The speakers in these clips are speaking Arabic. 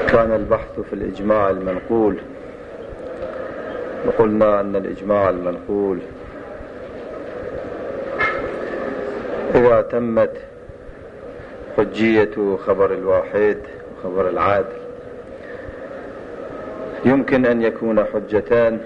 كان البحث في الإجماع المنقول، وقلنا أن الإجماع المنقول إذا تمت حجية خبر الواحد وخبر العادل يمكن أن يكون حجتان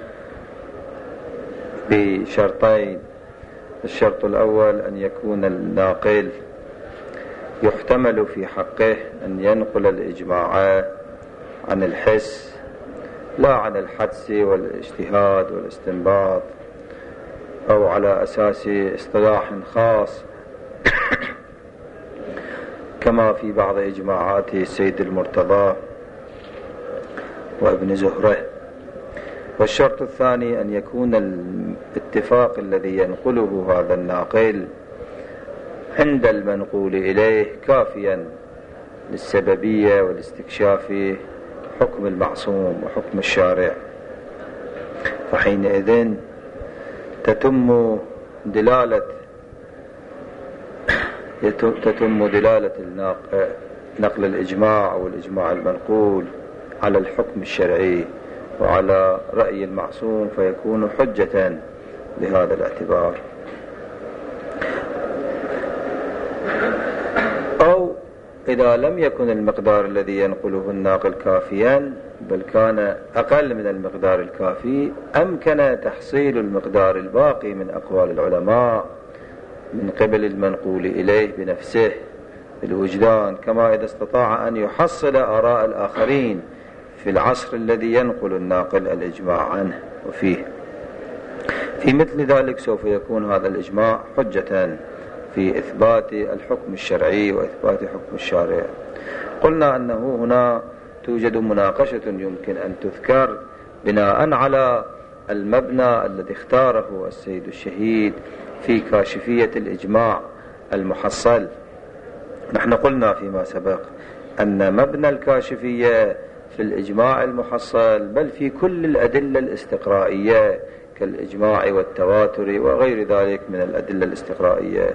بشرطين. الشرط الأول أن يكون الناقل يحتمل في حقه أن ينقل الإجماع عن الحس لا عن الحدس والاجتهاد والاستنباط أو على أساس اصطلاح خاص كما في بعض إجماعات السيد المرتضى وابن زهره. والشرط الثاني أن يكون الاتفاق الذي ينقله هذا الناقل عند المنقول إليه كافيا للسببية والاستكشاف حكم المعصوم وحكم الشارع، فحينئذ تتم دلالة نقل الإجماع أو الإجماع المنقول على الحكم الشرعي وعلى رأي المعصوم، فيكون حجة بهذا الاعتبار. أو إذا لم يكن المقدار الذي ينقله الناقل كافيا بل كان أقل من المقدار الكافي، أمكن تحصيل المقدار الباقي من أقوال العلماء من قبل المنقول إليه بنفسه بالوجدان، كما إذا استطاع أن يحصل آراء الآخرين في العصر الذي ينقل الناقل الإجماع عنه وفيه. في مثل ذلك سوف يكون هذا الإجماع حجة في إثبات الحكم الشرعي وإثبات حكم الشارع. قلنا أنه هنا توجد مناقشة يمكن أن تذكر بناء على المبنى الذي اختاره السيد الشهيد في كاشفية الإجماع المحصل. نحن قلنا فيما سبق أن مبنى الكاشفية في الإجماع المحصل بل في كل الأدلة الاستقرائية كالإجماع والتواتر وغير ذلك من الأدلة الاستقرائية،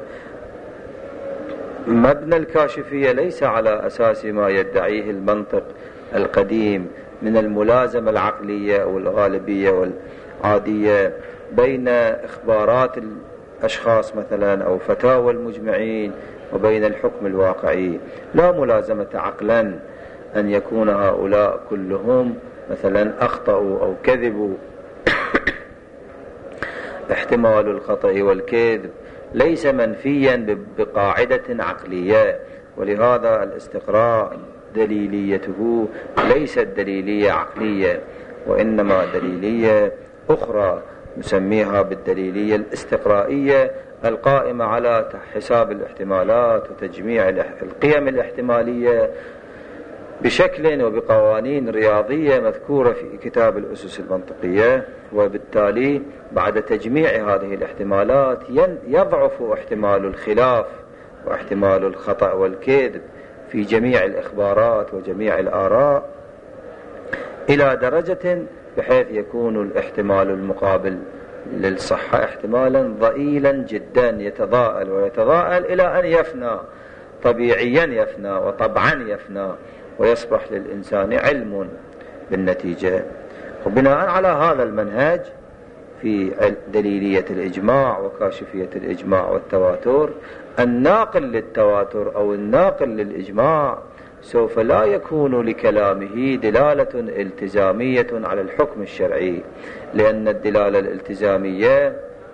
مبنى الكاشفية ليس على أساس ما يدعيه المنطق القديم من الملازمة العقلية أو الغالبية والعادية بين إخبارات الأشخاص مثلا أو فتاوى المجمعين وبين الحكم الواقعي. لا ملازمة عقلا أن يكون هؤلاء كلهم مثلا أخطأوا أو كذبوا. احتمال الخطأ والكذب ليس منفيا بقاعدة عقلية، ولهذا الاستقراء دليليته ليست دليلية عقلية وإنما دليلية أخرى نسميها بالدليلية الاستقرائية القائمة على حساب الاحتمالات وتجميع القيم الاحتمالية بشكل وبقوانين رياضية مذكورة في كتاب الأسس المنطقية. وبالتالي بعد تجميع هذه الاحتمالات يضعف احتمال الخلاف واحتمال الخطأ والكذب في جميع الإخبارات وجميع الآراء إلى درجة بحيث يكون الاحتمال المقابل للصحة احتمالا ضئيلا جدا يتضاءل ويتضاءل إلى أن يفنى، طبيعيا يفنى وطبعا يفنى ويصبح للإنسان علم بالنتيجة. وبناء على هذا المنهج في دليلية الإجماع وكاشفية الإجماع والتواتر، الناقل للتواتر أو الناقل للإجماع سوف لا يكون لكلامه دلالة التزامية على الحكم الشرعي، لأن الدلالة الالتزامية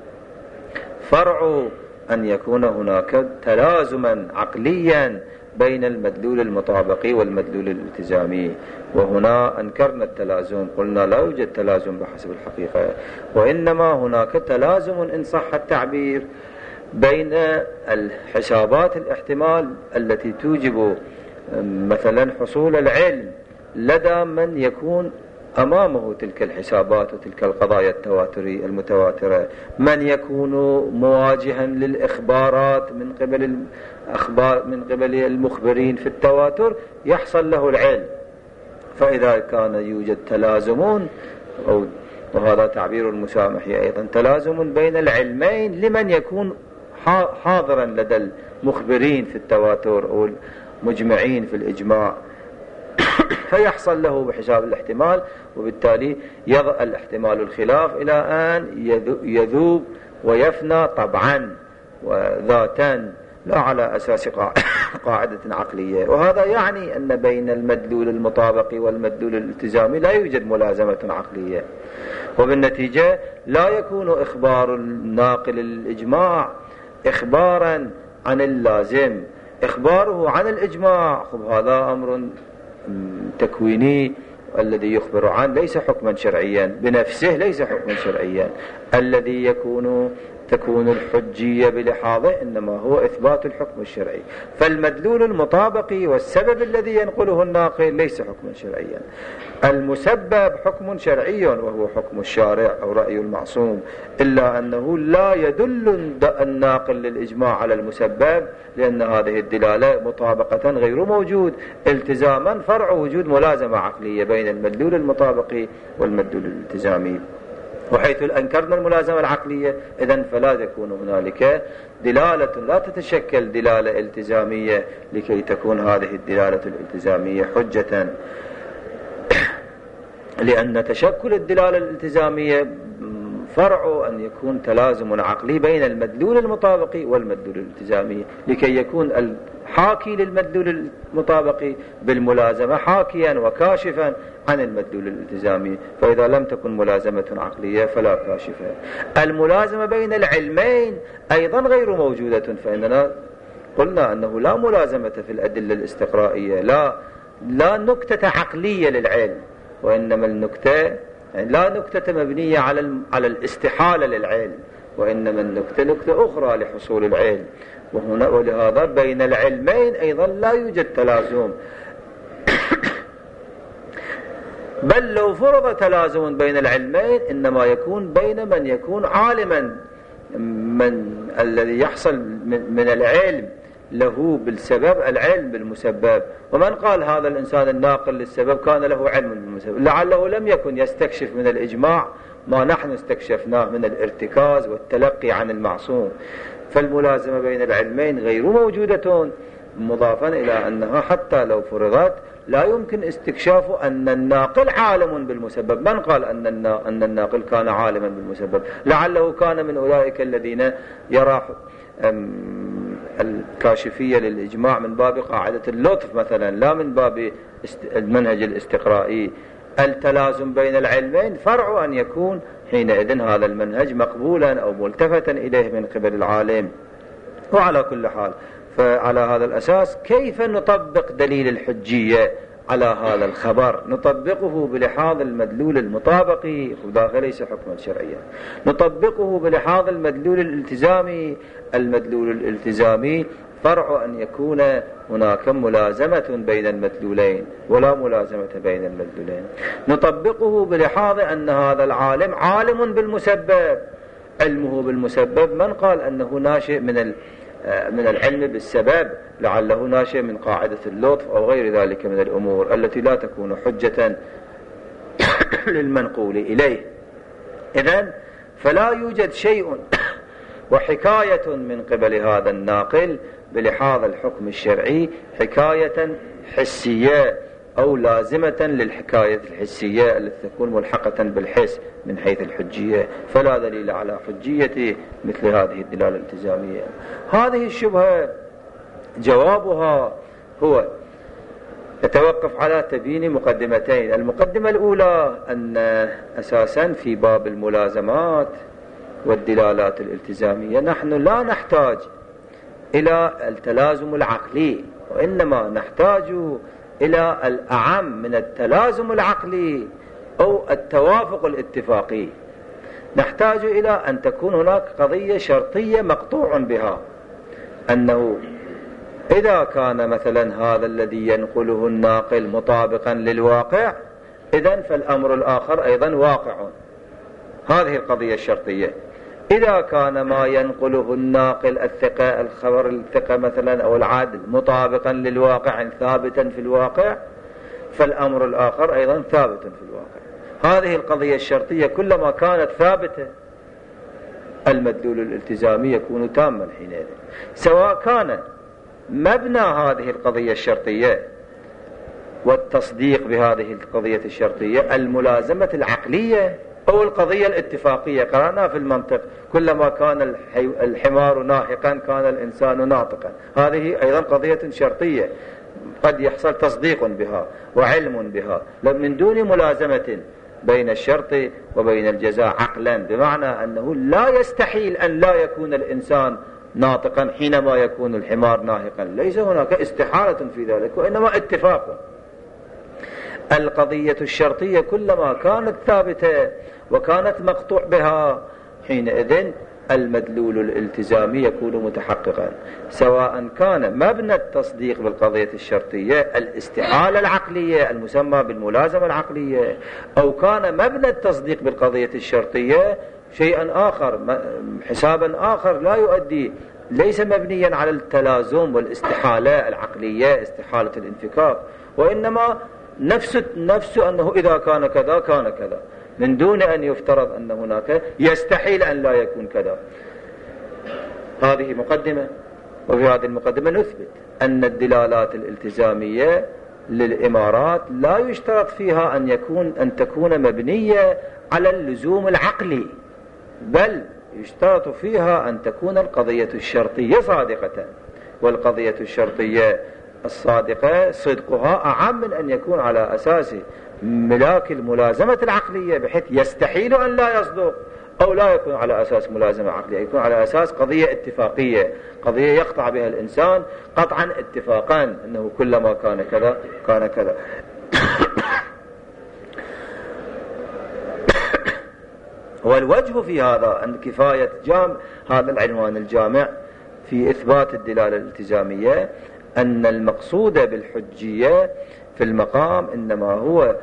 فرع أن يكون هناك تلازما عقليا بين المدلول المطابقي والمدلول الالتزامي، وهنا أنكرنا التلازم، قلنا لا يوجد تلازم بحسب الحقيقة، وإنما هناك تلازم إن صح التعبير بين الحسابات الاحتمال التي توجب مثلا حصول العلم لدى من يكون أمامه تلك الحسابات وتلك القضايا المتواترة، من يكون مواجها للإخبارات من قبل المخبرين في التواتر يحصل له العلم. فإذا كان يوجد تلازم، وهذا تعبير المسامحي أيضا، تلازم بين العلمين لمن يكون حاضرا لدى المخبرين في التواتر أو المجمعين في الإجماع فيحصل له بحساب الاحتمال، وبالتالي يضع الاحتمال الخلاف إلى أن يذوب ويفنى طبعا وذاتا لا على أساس قاعدة عقلية. وهذا يعني أن بين المدلول المطابقي والمدلول الالتزامي لا يوجد ملازمة عقلية، وبالنتيجة لا يكون إخبار الناقل الإجماع إخبارا عن اللازم. إخباره عن الإجماع هذا أمر تكويني، الذي يخبر عنه ليس حكما شرعيا بنفسه، ليس حكما شرعيا. الذي تكون الحجية بلحاظه إنما هو إثبات الحكم الشرعي. فالمدلول المطابقي والسبب الذي ينقله الناقل ليس حكما شرعيا. المسبب حكم شرعي وهو حكم الشارع أو رأي المعصوم، إلا أنه لا يدل الناقل للإجماع على المسبب، لأن هذه الدلالة مطابقة غير موجود، التزاما فرع وجود ملازمة عقلية بين المدلول المطابقي والمدلول الالتزامي. وحيث أنكرنا الملازمة العقلية إذن فلا تكون هنالك دلالة، لا تتشكل دلالة التزامية لكي تكون هذه الدلالة الالتزامية حجة، لأن تشكل الدلالة الالتزامية فرع أن يكون تلازم عقلي بين المدلول المطابقي والمدلول الالتزامي، لكي يكون الحاكي للمدلول المطابقي بالملازمة حاكيا وكاشفا عن المدلول الالتزامي. فإذا لم تكن ملازمة عقلية فلا كاشفة. الملازمة بين العلمين أيضا غير موجودة، فإننا قلنا أنه لا ملازمة في الأدلة الاستقرائية، لا نكتة عقلية للعلم، وإنما النكتة لا نكتة مبنية على الاستحالة للعلم، وإنما النكتة نكتة أخرى لحصول العلم. ولهذا بين العلمين أيضا لا يوجد تلازم، بل لو فرض تلازم بين العلمين إنما يكون بين من يكون عالما، من الذي يحصل من العلم له بالسبب العلم بالمسبب. ومن قال هذا الإنسان الناقل للسبب كان له علم بالمسبب، لعله لم يكن يستكشف من الإجماع ما نحن استكشفناه من الارتكاز والتلقي عن المعصوم. فالملازمة بين العلمين غير موجودة، مضافا إلى أنها حتى لو فرضت لا يمكن استكشاف أن الناقل عالم بالمسبب. من قال أن الناقل كان عالما بالمسبب؟ لعله كان من أولئك الذين يرى الكاشفية للإجماع من باب قاعدة اللطف مثلا، لا من باب المنهج الاستقرائي. التلازم بين العلمين فرع أن يكون حينئذ هذا المنهج مقبولا أو ملتفتا إليه من قبل العالم. وعلى كل حال فعلى هذا الأساس كيف نطبق دليل الحجية على هذا الخبر؟ نطبقه بلحاظ المدلول المطابقي، وذاك ليس حكما شرعيا. نطبقه بلحاظ المدلول الالتزامي، المدلول الالتزامي فرع أن يكون هناك ملازمة بين المدلولين ولا ملازمة بين المدلولين. نطبقه بلحاظ أن هذا العالم عالم بالمسبب، علمه بالمسبب. من قال أنه ناشئ من العلم بالسبب؟ لعله ناشئ من قاعدة اللطف أو غير ذلك من الأمور التي لا تكون حجة للمنقول إليه. إذن فلا يوجد شيء وحكاية من قبل هذا الناقل بلحاظ الحكم الشرعي حكاية حسية أو لازمة للحكاية الحسية التي تكون ملحقة بالحس من حيث الحجية. فلا دليل على حجية مثل هذه الدلالة الالتزامية. هذه الشبهة جوابها هو يتوقف على تبيين مقدمتين. المقدمة الأولى أن أساسا في باب الملازمات والدلالات الالتزامية نحن لا نحتاج إلى التلازم العقلي، وإنما نحتاج إلى الأعم من التلازم العقلي أو التوافق الاتفاقي. نحتاج إلى أن تكون هناك قضية شرطية مقطوع بها، أنه إذا كان مثلا هذا الذي ينقله الناقل مطابقا للواقع إذن فالأمر الآخر أيضا واقع. هذه القضية الشرطية. إذا كان ما ينقله الناقل الثقة، الخبر الثقة مثلا أو العدل مطابقا للواقع ثابتا في الواقع، فالأمر الآخر أيضا ثابت في الواقع. هذه القضية الشرطية كلما كانت ثابتة المدلول الالتزامي يكون تاما حينئذ، سواء كان مبنى هذه القضية الشرطية والتصديق بهذه القضية الشرطية الملازمة العقلية أو القضية الاتفاقية. قرأنا في المنطق كلما كان الحمار ناهقا كان الإنسان ناطقا، هذه أيضا قضية شرطية قد يحصل تصديق بها وعلم بها من دون ملازمة بين الشرط وبين الجزاء عقلا، بمعنى أنه لا يستحيل أن لا يكون الإنسان ناطقا حينما يكون الحمار ناهقا، ليس هناك استحالة في ذلك وإنما اتفاق. القضية الشرطية كلما كانت ثابتة وكانت مقطوع بها حينئذ المدلول الالتزامي يكون متحققا، سواء كان مبنى التصديق بالقضية الشرطية الاستحالة العقلية المسمى بالملازمة العقلية، أو كان مبنى التصديق بالقضية الشرطية شيئا آخر حسابا آخر لا يؤدي، ليس مبنيا على التلازم والاستحالة العقلية استحالة الانفكاك، وإنما نفس أنه إذا كان كذا كان كذا من دون أن يفترض أن هناك يستحيل أن لا يكون كذا. هذه مقدمة، وفي هذه المقدمة نثبت أن الدلالات الالتزامية للإمارات لا يشترط فيها أن تكون مبنية على اللزوم العقلي، بل يشترط فيها أن تكون القضية الشرطية صادقة، والقضية الشرطية الصادقة صدقها أعم من أن يكون على أساس ملاك الملازمة العقلية بحيث يستحيل أن لا يصدق، أو لا يكون على أساس ملازمة عقلية، يكون على أساس قضية اتفاقية، قضية يقطع بها الإنسان قطعا اتفاقا أنه كلما كان كذا كان كذا. والوجه في هذا أن كفاية هذا العنوان الجامع في إثبات الدلالة الالتزامية أن المقصود بالحجية في المقام إنما هو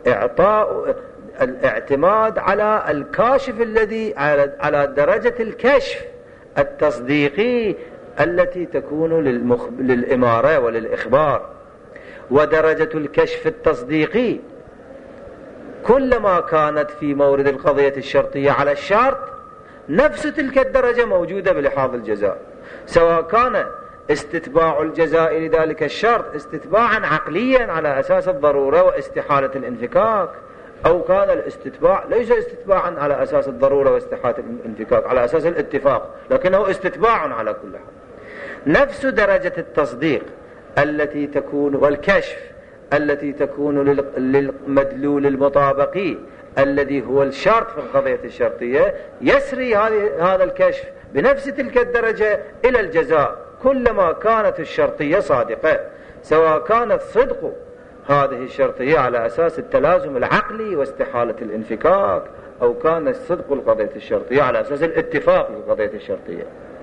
الاعتماد على الكاشف الذي على درجة الكشف التصديقي التي تكون للإمارة وللإخبار، ودرجة الكشف التصديقي كلما كانت في مورد القضية الشرطية على الشرط نفس تلك الدرجة موجودة بلحاظ الجزاء، سواء كان استتباع الجزاء لذلك الشرط استتباعا عقليا على أساس الضرورة واستحالة الانفكاك، أو كان الاستتباع ليس استتباعا على أساس الضرورة واستحالة الانفكاك على أساس الاتفاق، لكنه استتباع على كل حال. نفس درجة التصديق التي تكون والكشف التي تكون للمدلول المطابقي الذي هو الشرط في القضية الشرطية، يسري هذا الكشف بنفس تلك الدرجة إلى الجزاء كلما كانت الشرطية صادقة، سواء كانت صدق هذه الشرطية على أساس التلازم العقلي واستحالة الانفكاك، أو كان صدق القضية الشرطية على أساس الاتفاق في القضية الشرطية.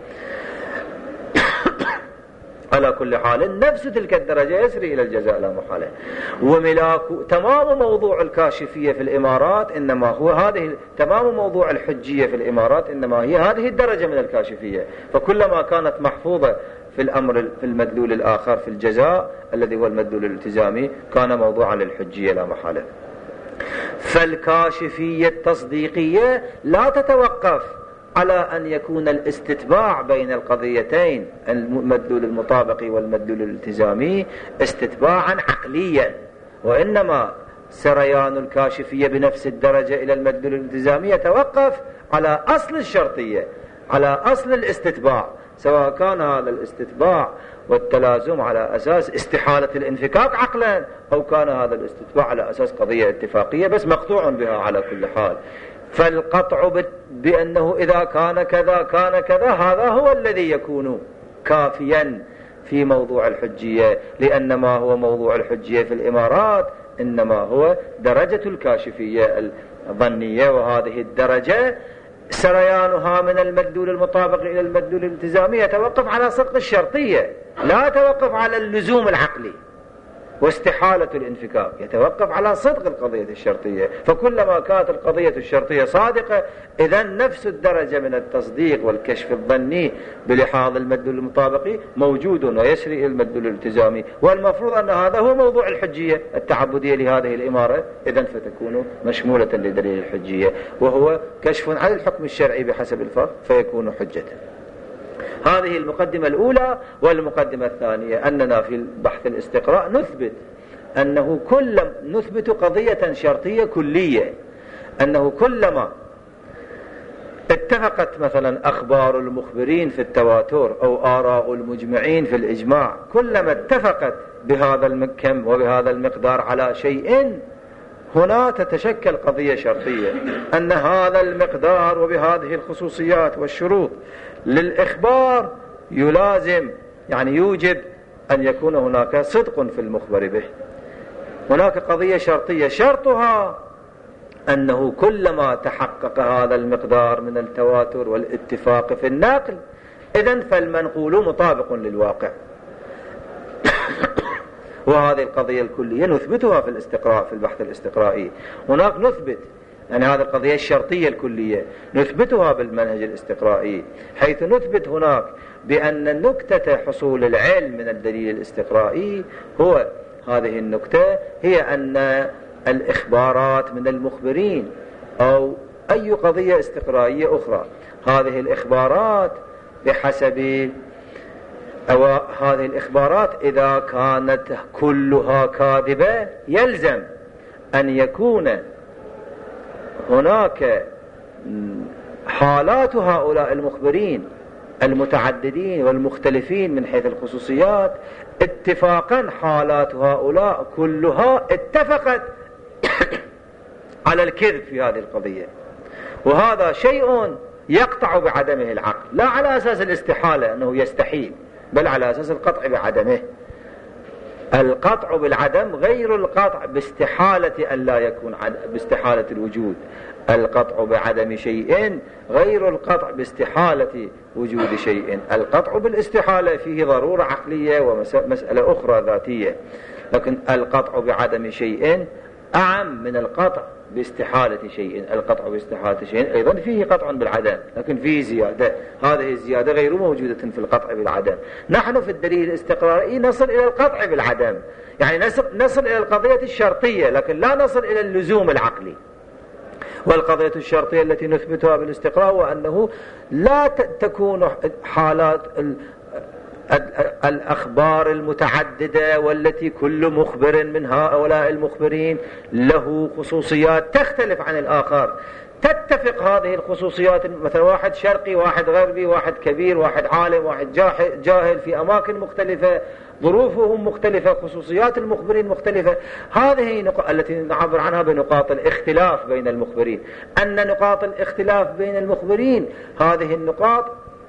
على كل حال نفس تلك الدرجة يسري إلى الجزاء لا محالة. وملاك تمام موضوع الكاشفية في الإمارات إنما هو تمام موضوع الحجية في الإمارات إنما هي هذه الدرجة من الكاشفية، فكلما كانت محفوظة في الأمر في المدلول الآخر في الجزاء الذي هو المدلول الالتزامي كان موضوعا للحجية لا محالة. فالكاشفية التصديقية لا تتوقف على أن يكون الاستتباع بين القضيتين المدلول المطابقي والمدلول الالتزامي استتباعا عقليا، وإنما سريان الكاشفية بنفس الدرجة إلى المدلول الالتزامي يتوقف على أصل الشرطية، على أصل الاستتباع، سواء كان هذا الاستتباع والتلازم على أساس استحالة الانفكاك عقلا، أو كان هذا الاستتباع على أساس قضية اتفاقية بس مقطوع بها على كل حال. فالقطع بأنه إذا كان كذا كان كذا هذا هو الذي يكون كافيا في موضوع الحجية، لأن ما هو موضوع الحجية في الإمارات إنما هو درجة الكاشفية الظنية، وهذه الدرجة سريانها من المدلول المطابق إلى المدلول الالتزامي يتوقف على صدق الشرطية، لا يتوقف على اللزوم العقلي واستحالة الانفكاك، يتوقف على صدق القضية الشرطية. فكلما كانت القضية الشرطية صادقة إذن نفس الدرجة من التصديق والكشف الظني بلحاظ المدلول المطابقي موجود ويسري المدلول الالتزامي، والمفروض أن هذا هو موضوع الحجية التعبدية لهذه الإمارة، إذن فتكون مشمولة لدليل الحجية، وهو كشف عن الحكم الشرعي بحسب الفرق فيكون حجة. هذه المقدمة الأولى. والمقدمة الثانية أننا في بحث الاستقراء نثبت أنه نثبت قضية شرطية كلية، أنه كلما اتفقت مثلا أخبار المخبرين في التواتر أو آراء المجمعين في الإجماع، كلما اتفقت بهذا الكم وبهذا المقدار على شيء، هنا تتشكل قضية شرطية أن هذا المقدار وبهذه الخصوصيات والشروط للإخبار يلازم، يعني يوجب أن يكون هناك صدق في المخبر به. هناك قضية شرطية شرطها أنه كلما تحقق هذا المقدار من التواتر والاتفاق في النقل، إذن فالمنقول مطابق للواقع. وهذه القضية الكلية نثبتها في الاستقراء، في البحث الاستقرائي. هناك نثبت يعني هذه القضية الشرطية الكلية نثبتها بالمنهج الاستقرائي، حيث نثبت هناك بأن نكتة حصول العلم من الدليل الاستقرائي هو هذه النكتة، هي أن الإخبارات من المخبرين أو أي قضية استقرائية أخرى، هذه الإخبارات بحسب أو هذه الإخبارات إذا كانت كلها كاذبة يلزم أن يكون هناك حالات هؤلاء المخبرين المتعددين والمختلفين من حيث الخصوصيات اتفاقا حالات هؤلاء كلها اتفقت على الكذب في هذه القضية، وهذا شيء يقطع بعدمه العقل، لا على أساس الاستحالة أنه يستحيل، بل على أساس القطع بعدمه. القطع بالعدم غير القطع باستحالة أن لا يكون باستحالة الوجود. القطع بعدم شيء غير القطع باستحالة وجود شيء. القطع بالاستحالة فيه ضرورة عقلية ومسألة أخرى ذاتية، لكن القطع بعدم شيء أعم من القطع باستحالة شيء. القطع باستحالة شيء أيضا فيه قطع بالعدم، لكن فيه زيادة، هذه الزيادة غير موجودة في القطع بالعدم. نحن في الدليل الاستقرائي نصل إلى القطع بالعدم، يعني نصل إلى القضية الشرطية، لكن لا نصل إلى اللزوم العقلي. والقضية الشرطية التي نثبتها بالاستقراء هو أنه لا تكون حالات الأخبار المتعددة والتي كل مخبر من هؤلاء المخبرين له خصوصيات تختلف عن الآخر، تتفق هذه الخصوصيات، مثلا واحد شرقي، واحد غربي، واحد كبير، واحد عالم، واحد جاهل في أماكن مختلفة، ظروفهم مختلفة، خصوصيات المخبرين مختلفة. هذه التي نعبر عنها بنقاط الاختلاف بين المخبرين، أن نقاط الاختلاف بين المخبرين هذه النقاط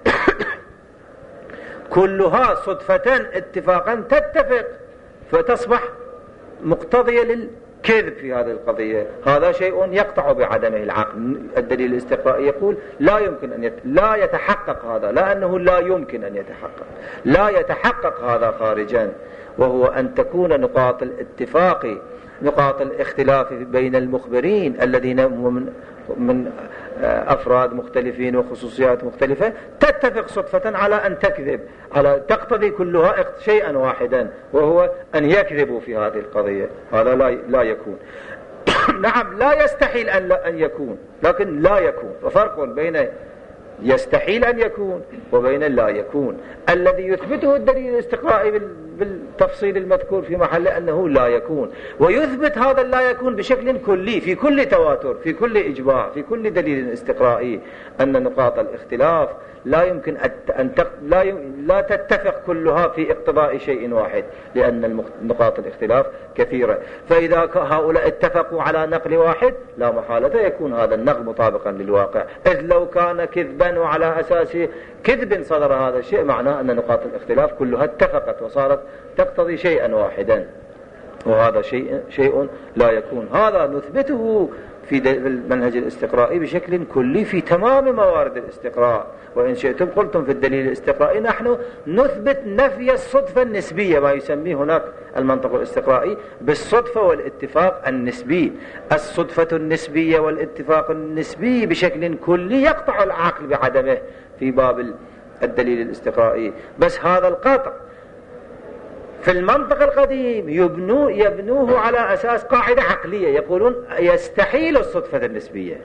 كلها صدفة اتفاقا تتفق فتصبح مقتضية للكذب في هذه القضية. هذا شيء يقطع بعدمه العقل. الدليل الاستقرائي يقول لا يمكن أن لا يتحقق هذا، لا أنه لا يمكن أن يتحقق، لا يتحقق هذا خارجا، وهو أن تكون نقاط الاتفاق، نقاط الاختلاف بين المخبرين الذين هم من أفراد مختلفين وخصوصيات مختلفة تتفق صدفة على أن تكذب، على تقتضي كلها شيئا واحدا، وهو أن يكذبوا في هذه القضية. هذا لا يكون. نعم لا يستحيل أن يكون، لكن لا يكون، وفرق بين يستحيل أن يكون وبين لا يكون. الذي يثبته الدليل الاستقرائي بالتفصيل المذكور في محله أنه لا يكون، ويثبت هذا لا يكون بشكل كلي في كل تواتر، في كل إجماع، في كل دليل استقرائي، أن نقاط الاختلاف لا يمكن أن لا تتفق كلها في اقتضاء شيء واحد، لأن نقاط الاختلاف كثيرة. فإذا هؤلاء اتفقوا على نقل واحد لا محالة يكون هذا النقل مطابقا للواقع، إذ لو كان كذبا وعلى أساس كذب صدر هذا الشيء معناه أن نقاط الاختلاف كلها اتفقت وصارت تقتضي شيئا واحدا، وهذا شيء لا يكون. هذا نثبته في المنهج الاستقرائي بشكل كلي في تمام موارد الاستقراء. وإن شئتم قلتم في الدليل الاستقرائي نحن نثبت نفي الصدفة النسبية، ما يسميه هناك المنطق الاستقرائي بالصدفة والاتفاق النسبي. الصدفة النسبية والاتفاق النسبي بشكل كلي يقطع العقل بعدمه في باب الدليل الاستقرائي. بس هذا القطع في المنطق القديم يبنوه على أساس قاعدة عقلية، يقولون يستحيل الصدفة النسبية،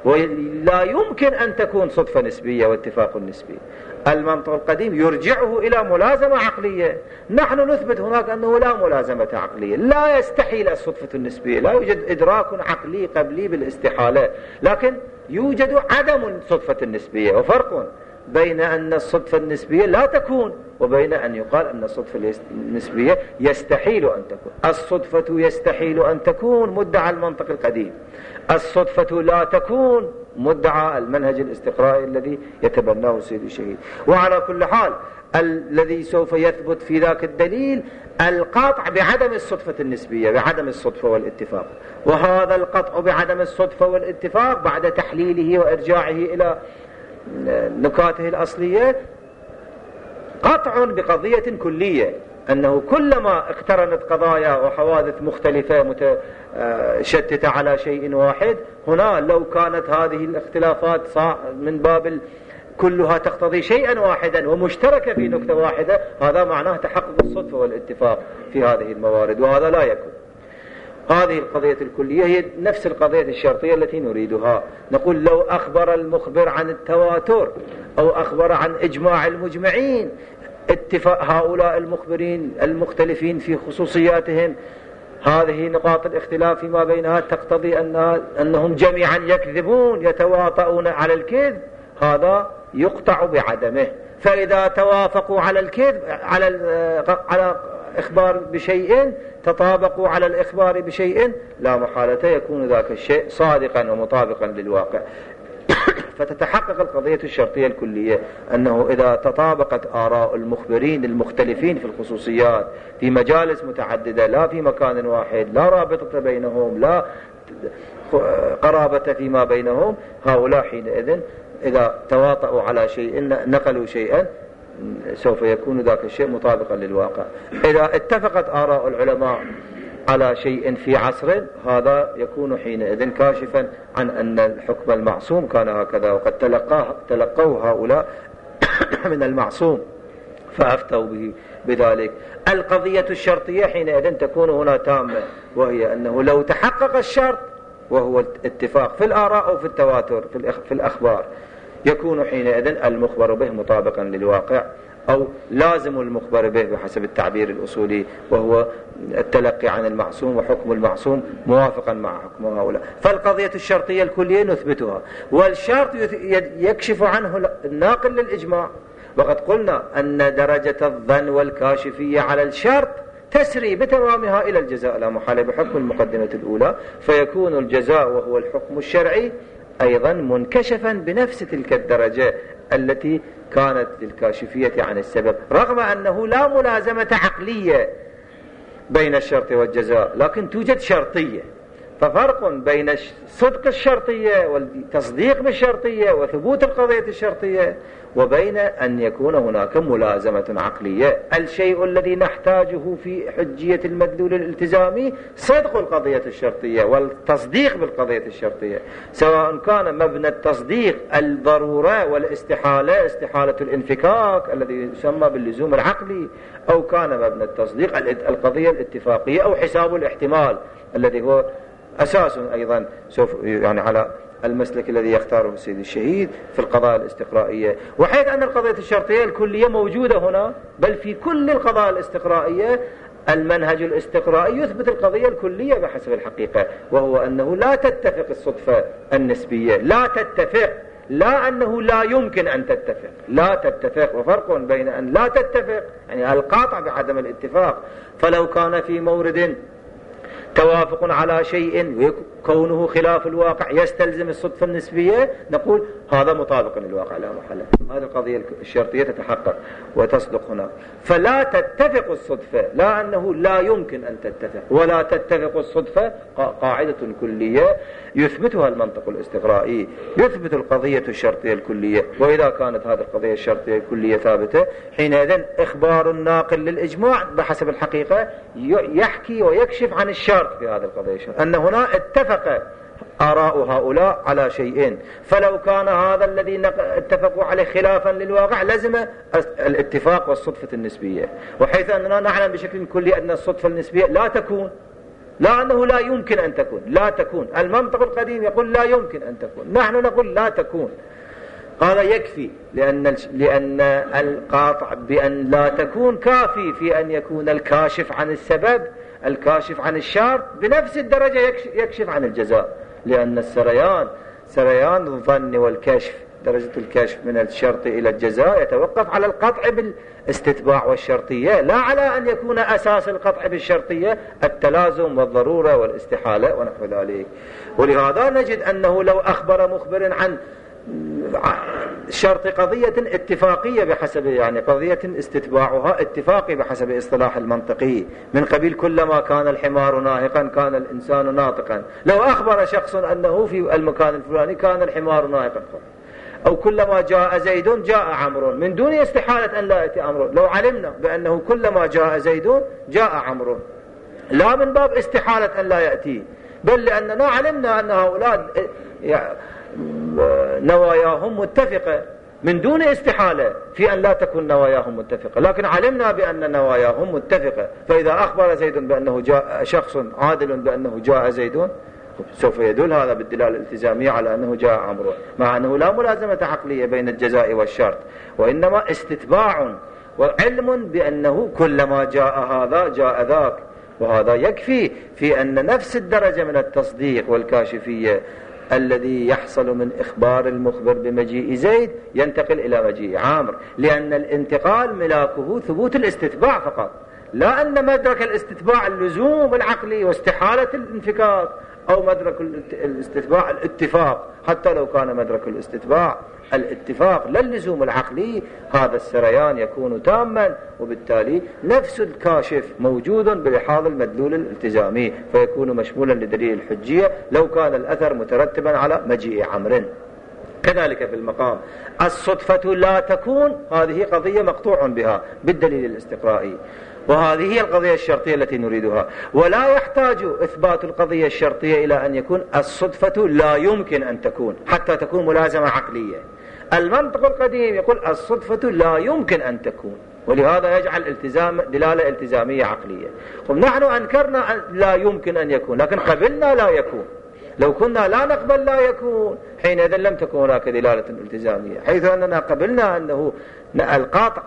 ولا يمكن أن تكون صدفة نسبية واتفاق نسبي. المنطق القديم يرجعه إلى ملازمة عقلية. نحن نثبت هناك أنه لا ملازمة عقلية، لا يستحيل الصدفة النسبية، لا يوجد إدراك عقلي قبلي بالاستحالة، لكن يوجد عدم الصدفة النسبية. وفرق بين أن الصدفة النسبية لا تكون وبين أن يقال أن الصدفة النسبية يستحيل أن تكون. الصدفة يستحيل أن تكون مدعى المنطق القديم، الصدفة لا تكون مدعى المنهج الاستقرائي الذي يتبناه سيد الشهيد. وعلى كل حال الذي سوف يثبت في ذاك الدليل القطع بعدم الصدفة النسبية، بعدم الصدفة والاتفاق. وهذا القطع بعدم الصدفة والاتفاق بعد تحليله وإرجاعه إلى نكاته الأصلية قطع بقضية كلية، أنه كلما اقترنت قضايا وحوادث مختلفة متشتتة على شيء واحد، هنا لو كانت هذه الاختلافات من باب كلها تقتضي شيئا واحدا ومشتركة في نكتة واحدة، هذا معناه تحقق الصدفة والاتفاق في هذه الموارد، وهذا لا يكون. هذه القضية الكلية هي نفس القضية الشرطية التي نريدها. نقول لو أخبر المخبر عن التواتر أو أخبر عن إجماع المجمعين، اتفاق هؤلاء المخبرين المختلفين في خصوصياتهم، هذه نقاط الاختلاف فيما بينها تقتضي أنهم جميعا يكذبون، يتواطؤون على الكذب، هذا يقطع بعدمه. فإذا توافقوا على الكذب على إخبار بشيء، تطابقوا على الإخبار بشيء، لا محالة يكون ذاك الشيء صادقا ومطابقا للواقع. فتتحقق القضية الشرطية الكلية، أنه إذا تطابقت آراء المخبرين المختلفين في الخصوصيات في مجالس متعددة، لا في مكان واحد، لا رابطة بينهم، لا قرابة فيما بينهم، هؤلاء حينئذ إذا تواطؤوا على شيء، نقلوا شيئا، سوف يكون ذاك الشيء مطابقا للواقع. إذا اتفقت آراء العلماء على شيء في عصر، هذا يكون حينئذ كاشفا عن أن الحكم المعصوم كان هكذا، وقد تلقوا هؤلاء من المعصوم فأفتوا به بذلك. القضية الشرطية حينئذ تكون هنا تامة، وهي أنه لو تحقق الشرط وهو الاتفاق في الآراء أو في التواتر في الأخبار، يكون حينئذ المخبر به مطابقا للواقع، أو لازم المخبر به بحسب التعبير الأصولي، وهو التلقي عن المعصوم وحكم المعصوم موافقا مع حكم هؤلاء. فالقضية الشرطية الكلية نثبتها، والشرط يكشف عنه الناقل للإجماع. وقد قلنا أن درجة الظن والكاشفية على الشرط تسري بتمامها إلى الجزاء لا محالة بحكم المقدمة الأولى، فيكون الجزاء وهو الحكم الشرعي أيضا منكشفا بنفس تلك الدرجة التي كانت للكاشفية عن السبب، رغم أنه لا ملازمة عقلية بين الشرط والجزاء، لكن توجد شرطية. ففرق بين صدق الشرطية والتصديق بالشرطية وثبوت القضية الشرطية، وبين أن يكون هناك ملازمة عقلية. الشيء الذي نحتاجه في حجية المدلول الالتزامي صدق القضية الشرطية والتصديق بالقضية الشرطية، سواء كان مبنى التصديق الضرورة والاستحالة، استحالة الانفكاك الذي يسمى باللزوم العقلي، أو كان مبنى التصديق القضية الاتفاقية أو حساب الاحتمال الذي هو أساس أيضا سوف يعني على المسلك الذي يختاره السيد الشهيد في القضايا الاستقرائية. وحيث أن القضية الشرطية الكلية موجودة هنا، بل في كل القضايا الاستقرائية، المنهج الاستقرائي يثبت القضية الكلية بحسب الحقيقة، وهو أنه لا تتفق الصدفة النسبية، لا تتفق، لا أنه لا يمكن أن تتفق، لا تتفق. وفرق بين أن لا تتفق يعني القاطع بعدم الاتفاق، فلو كان في مورد توافق على شيء وكونه خلاف الواقع يستلزم الصدفة النسبية، نقول هذا مطابق للواقع لا محالة. هذه القضية الشرطية تتحقق وتصدق هناك. فلا تتفق الصدفة، لا أنه لا يمكن أن تتفق، ولا تتفق الصدفة قاعدة كلية يثبتها المنطق الاستقرائي، يثبت القضية الشرطية الكلية. وإذا كانت هذه القضية الشرطية الكلية ثابتة، حينئذ إخبار الناقل للإجماع بحسب الحقيقة يحكي ويكشف عن الشرط في هذه القضية الشرطية، أن هنا اتفق آراء هؤلاء على شيء، فلو كان هذا الذي اتفقوا عليه خلافا للواقع لزم الاتفاق والصدفة النسبية. وحيث أننا نعلم بشكل كلي أن الصدفة النسبية لا تكون، لا أنه لا يمكن أن تكون، لا تكون. المنطق القديم يقول لا يمكن أن تكون، نحن نقول لا تكون. هذا يكفي، لأن القاطع بأن لا تكون كافي في أن يكون الكاشف عن السبب، الكاشف عن الشرط بنفس الدرجة يكشف عن الجزاء، لأن سريان الظن والكشف، درجة الكشف من الشرط إلى الجزاء يتوقف على القطع بالاستتباع والشرطية، لا على أن يكون أساس القطع بالشرطية التلازم والضرورة والاستحالة ونحو ذلك. ولهذا نجد أنه لو أخبر مخبر عن شرط قضية اتفاقية بحسب قضية استتباعها اتفاقي بحسب اصطلاح المنطقي، من قبيل كلما كان الحمار ناهقا كان الإنسان ناطقا. لو أخبر شخص أنه في المكان الفلاني كان الحمار ناهقا، أو كلما جاء زيد جاء عمرو، من دون استحالة أن لا يأتي عمرو. لو علمنا بأنه كلما جاء زيد جاء عمرو، لا من باب استحالة أن لا يأتي، بل لأننا علمنا أن هؤلاء نواياهم متفقة من دون استحالة في أن لا تكون نواياهم متفقة، لكن علمنا بأن نواياهم متفقة. فإذا أخبر زيد بأنه جاء شخص عادل بأنه جاء زيد، سوف يدل هذا بالدلالة الالتزامية على أنه جاء عمرو، مع أنه لا ملازمة عقلية بين الجزاء والشرط، وإنما استتباع وعلم بأنه كلما جاء هذا جاء ذاك. وهذا يكفي في أن نفس الدرجة من التصديق والكاشفية الذي يحصل من إخبار المخبر بمجيء زيد ينتقل إلى مجيء عامر، لأن الانتقال ملاكه ثبوت الاستتباع فقط، لا أن مدرك الاستتباع اللزوم العقلي واستحالة الانفكاك، أو مدرك الاستتباع الاتفاق. حتى لو كان مدرك الاستتباع الاتفاق لا اللزوم العقلي، هذا السريان يكون تاما، وبالتالي نفس الكاشف موجود بلحاظ المدلول الالتزامي، فيكون مشمولا لدليل الحجية لو كان الأثر مترتبا على مجيء عمرو. كذلك في المقام الصدفة لا تكون، هذه قضية مقطوع بها بالدليل الاستقرائي، وهذه هي القضية الشرطية التي نريدها. ولا يحتاج إثبات القضية الشرطية إلى أن يكون الصدفة لا يمكن أن تكون حتى تكون ملازمة عقلية. المنطق القديم يقول الصدفة لا يمكن أن تكون، ولهذا يجعل دلالة التزامية عقلية. نحن أنكرنا لا يمكن أن يكون، لكن قبلنا لا يكون. لو كنا لا نقبل لا يكون حينئذ لم تكن هناك دلالة التزامية، حيث أننا قبلنا أنه القاطع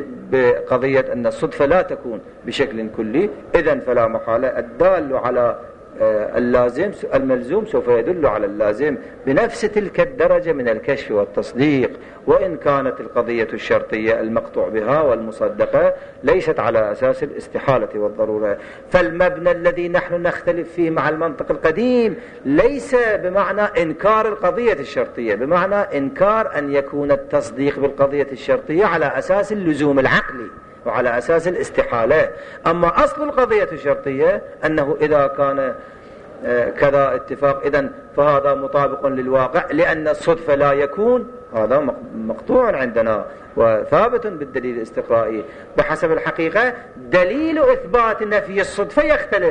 بقضية أن الصدفة لا تكون بشكل كلي، إذن فلا محالة الدال على اللازم الملزوم سوف يدل على اللازم بنفس تلك الدرجة من الكشف والتصديق، وإن كانت القضية الشرطية المقطوع بها والمصدقة ليست على أساس الاستحالة والضرورة. فالمبنى الذي نحن نختلف فيه مع المنطق القديم ليس بمعنى إنكار القضية الشرطية، بمعنى إنكار أن يكون التصديق بالقضية الشرطية على أساس اللزوم العقلي وعلى أساس الاستحالة. أما أصل القضية الشرطية أنه إذا كان كذا اتفاق إذن فهذا مطابق للواقع، لأن الصدفة لا يكون، هذا مقطوع عندنا وثابت بالدليل الاستقرائي. بحسب الحقيقة دليل إثبات نفي الصدفة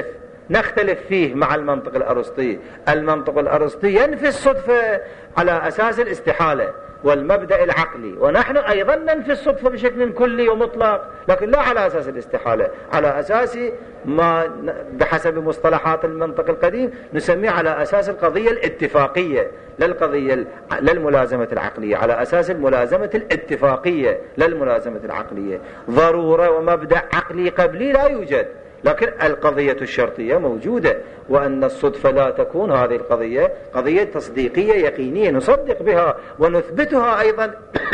نختلف فيه مع المنطق الأرسطي. المنطق الأرسطي ينفي الصدفة على أساس الاستحالة والمبدأ العقلي، ونحن أيضا ننفي الصدفة بشكل كلي ومطلق، لكن لا على أساس الاستحالة، على أساس ما بحسب مصطلحات المنطق القديم نسميه على أساس القضية الاتفاقية، لا الملازمة العقلية، على أساس الملازمة الاتفاقية لا الملازمة العقلية. ضرورة ومبدأ عقلي قبلي لا يوجد، لكن القضية الشرطية موجودة، وأن الصدفة لا تكون هذه القضية قضية تصديقية يقينية نصدق بها ونثبتها أيضا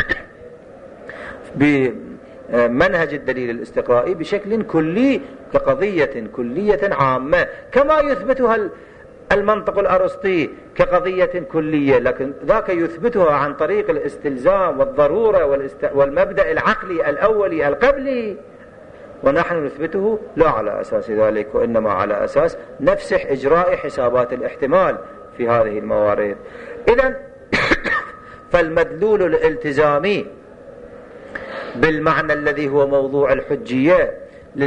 بمنهج الدليل الاستقرائي بشكل كلي كقضية كلية عامة، كما يثبتها المنطق الأرسطي كقضية كلية، لكن ذاك يثبتها عن طريق الاستلزام والضرورة والمبدأ العقلي الأولي القبلي، ونحن نثبته لا على أساس ذلك، وإنما على أساس نفسح إجراء حسابات الاحتمال في هذه الموارد. إذن فالمدلول الالتزامي بالمعنى الذي هو موضوع الحجية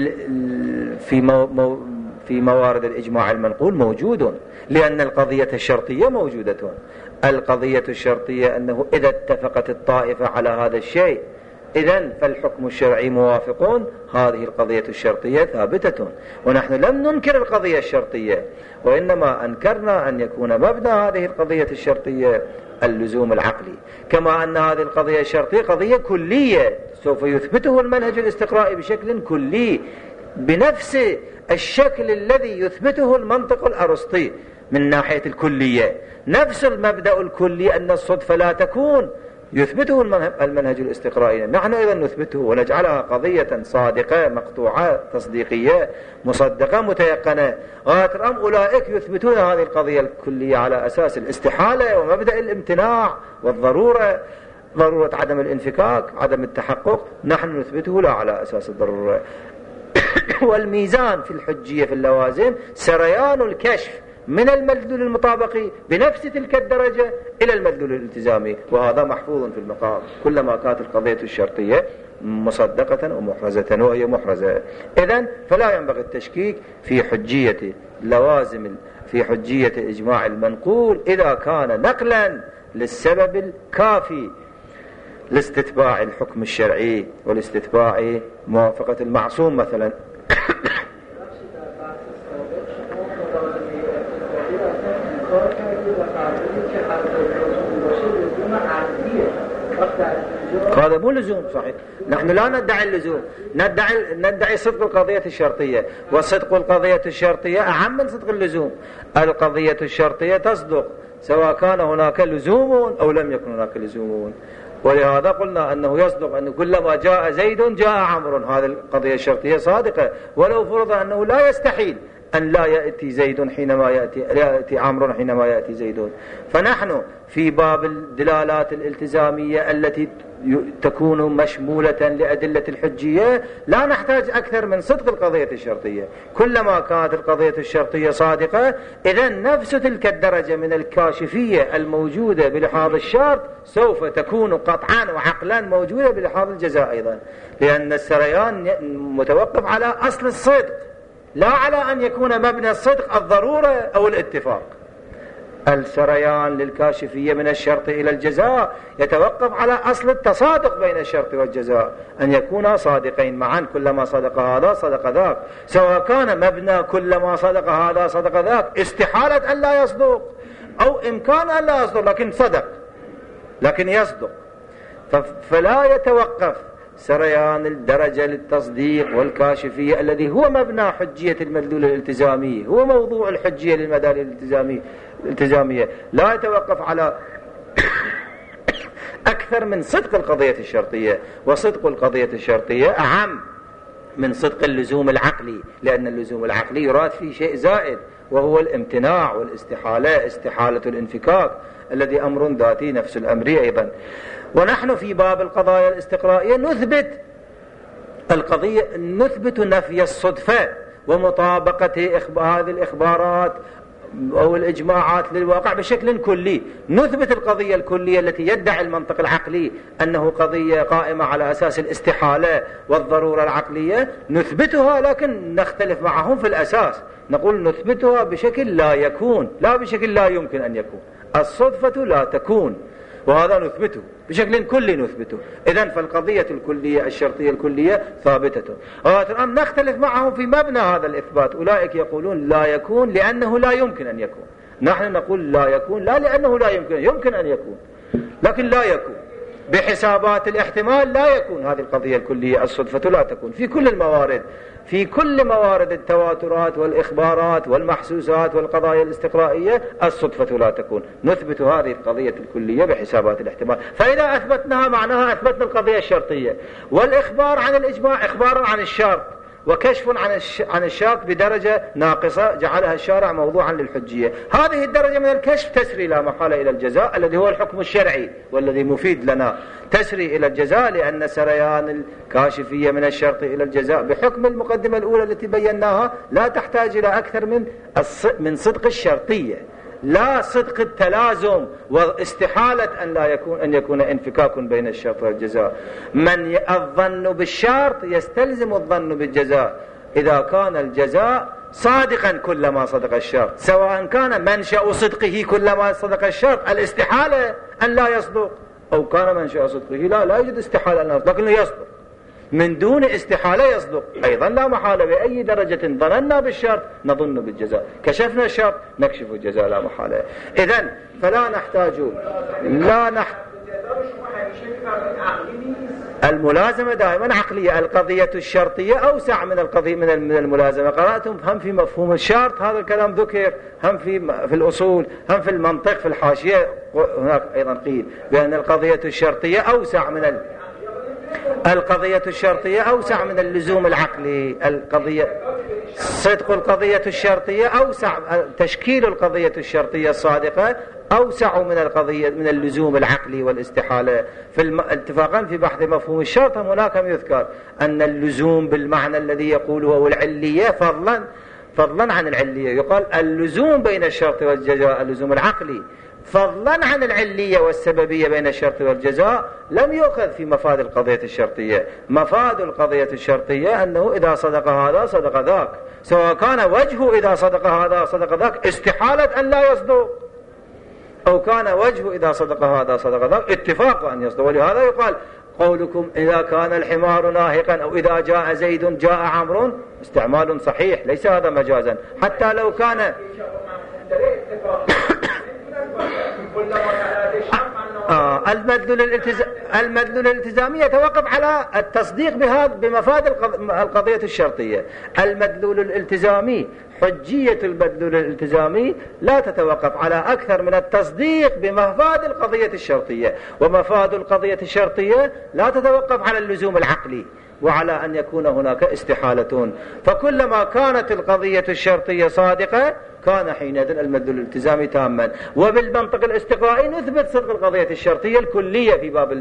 في موارد الإجماع المنقول موجود، لأن القضية الشرطية موجودة. القضية الشرطية أنه إذا اتفقت الطائفة على هذا الشيء إذن فالحكم الشرعي موافق، هذه القضية الشرطية ثابتة. ونحن لم ننكر القضية الشرطية، وإنما أنكرنا أن يكون مبنى هذه القضية الشرطية اللزوم العقلي، كما أن هذه القضية الشرطية قضية كلية سوف يثبته المنهج الاستقرائي بشكل كلي بنفس الشكل الذي يثبته المنطق الأرسطي من ناحية الكلية. نفس المبدأ الكلي أن الصدفة لا تكون يثبته المنهج الاستقرائي، نحن أيضا نثبته ونجعلها قضية صادقة مقطوعة تصديقية مصدقة متيقنة. غاترام أولئك يثبتون هذه القضية الكلية على أساس الاستحالة ومبدأ الامتناع والضرورة، ضرورة عدم الانفكاك، عدم التحقق، نحن نثبته لا على أساس الضرورة. والميزان في الحجية في اللوازم سريان الكشف من المدلول المطابقي بنفس تلك الدرجة إلى المدلول الالتزامي، وهذا محفوظ في المقام كلما كانت القضية الشرطية مصدقة ومحرزة، وهي محرزة. إذن فلا ينبغي التشكيك في حجية لوازم، في حجية إجماع المنقول إذا كان نقلا للسبب الكافي لاستتباع الحكم الشرعي والاستتباع موافقة المعصوم مثلا. هذا مو لزوم صحيح، نحن لا ندعي اللزوم، ندعي صدق القضية الشرطية، وصدق القضية الشرطية أهم من صدق اللزوم. القضية الشرطية تصدق سواء كان هناك لزوم أو لم يكن هناك لزوم، ولهذا قلنا أنه يصدق أن كلما جاء زيد جاء عمرو، هذه القضية الشرطية صادقة، ولو فرض أنه لا يستحيل أن لا يأتي زيد حينما يأتي عمرو حينما يأتي زيد. فنحن في باب الدلالات الالتزامية التي تكون مشمولة لأدلة الحجية لا نحتاج أكثر من صدق القضية الشرطية. كلما كانت القضية الشرطية صادقة إذن نفس تلك الدرجة من الكاشفية الموجودة بلحاظ الشرط سوف تكون قطعا وعقلا موجودة بلحاظ الجزاء أيضا، لأن السريان متوقف على أصل الصدق لا على أن يكون مبنى الصدق الضرورة أو الاتفاق. السريان للكاشفية من الشرط إلى الجزاء يتوقف على أصل التصادق بين الشرط والجزاء، أن يكونا صادقين معا، كلما صدق هذا صدق ذاك، سواء كان مبنى كلما صدق هذا صدق ذاك استحالة أن لا يصدق أو إمكان أن لا يصدق، لكن صدق لكن يصدق. فلا يتوقف سريان الدرجة للتصديق والكاشفية الذي هو مبنى حجية المدلول الالتزامي، هو موضوع الحجية للمدالول الالتزامية، لا يتوقف على أكثر من صدق القضية الشرطية. وصدق القضية الشرطية أهم من صدق اللزوم العقلي، لأن اللزوم العقلي يراد فيه شيء زائد وهو الامتناع والاستحالة، استحالة الانفكاك الذي أمر ذاتي نفس الأمر أيضا. ونحن في باب القضايا الاستقرائية نثبت نفي الصدفة ومطابقة هذه الإخبارات أو الإجماعات للواقع بشكل كلي. نثبت القضية الكلية التي يدعي المنطق العقلي أنه قضية قائمة على أساس الاستحالة والضرورة العقلية، نثبتها، لكن نختلف معهم في الأساس، نقول نثبتها بشكل لا يكون، لا بشكل لا يمكن أن يكون. الصدفة لا تكون، وهذا نثبته بشكل كلي نثبته. إذن فالقضية الكلية الشرطية الكلية ثابتة. الآن نختلف معهم في مبنى هذا الإثبات. أولئك يقولون لا يكون لأنه لا يمكن أن يكون، نحن نقول لا يكون لا لأنه لا يمكن أن يكون، لكن لا يكون بحسابات الاحتمال، لا يكون هذه القضية الكلية الصدفة لا تكون في كل الموارد، في كل موارد التواترات والإخبارات والمحسوسات والقضايا الاستقرائية الصدفة لا تكون. نثبت هذه القضية الكلية بحسابات الاحتمال، فإذا أثبتناها معناها أثبتنا القضية الشرطية. والإخبار عن الإجماع إخبار عن الشرط وكشف عن الشرط بدرجة ناقصة جعلها الشارع موضوعا للحجية. هذه الدرجة من الكشف تسري لا محالة إلى الجزاء الذي هو الحكم الشرعي والذي مفيد لنا، تسري إلى الجزاء لأن سريان الكاشفية من الشرط إلى الجزاء بحكم المقدمة الأولى التي بيناها لا تحتاج إلى أكثر من صدق الشرطية، لا صدق التلازم واستحالة أن يكون انفكاك بين الشرط والجزاء. من الظن بالشرط يستلزم الظن بالجزاء إذا كان الجزاء صادقا كلما صدق الشرط، سواء كان منشأ صدقه كلما صدق الشرط الاستحالة أن لا يصدق أو كان منشأ صدقه لا يوجد استحالة أن يصدق، لكنه يصدق من دون استحالة يصدق أيضا لا محالة. بأي درجة ظننا بالشرط نظن بالجزاء، كشفنا الشرط نكشف الجزاء لا محالة. إذن فلا نحتاج الملازمة دائما عقلية. القضية الشرطية أوسع من القضية من الملازمة. قرأتم هم في مفهوم الشرط، هذا الكلام ذكر، هم في الأصول، هم في المنطق، في الحاشية هناك أيضا قيل بأن القضية الشرطية أوسع من اللزوم العقلي. صدق القضية الشرطية أوسع، تشكيل القضية الشرطية الصادقة أوسع من اللزوم العقلي والاستحالة. اتفاقا في بحث مفهوم الشرط هناك يذكر أن اللزوم بالمعنى الذي يقوله هو العلية فضلا عن العلية. يقال اللزوم بين الشرط والجزاء اللزوم العقلي فضلا عن العلية والسببية بين الشرط والجزاء لم يؤخذ في مفاد القضية الشرطية. مفاد القضية الشرطية أنه إذا صدق هذا صدق ذاك، سواء كان وجهه إذا صدق هذا صدق ذاك استحالة أن لا يصدق، أو كان وجهه إذا صدق هذا صدق ذاك اتفاق أن يصدق. ولهذا يقال قولكم إذا كان الحمار ناهقا أو إذا جاء زيد جاء عمرو استعمال صحيح، ليس هذا مجازا. حتى لو كان المدلول الالتزامي يتوقف على التصديق بمفاد القضية الشرطية. المدلول الالتزامي، حجية المدلول الالتزامي لا تتوقف على أكثر من التصديق بمفاد القضية الشرطية، ومفاد القضية الشرطية لا تتوقف على اللزوم العقلي وعلى أن يكون هناك استحالة. فكلما كانت القضية الشرطية صادقة كان حينئذ المدلول الالتزامي تاما. وبالمنطق الاستقرائي نثبت صدق القضية الشرطية الكلية في باب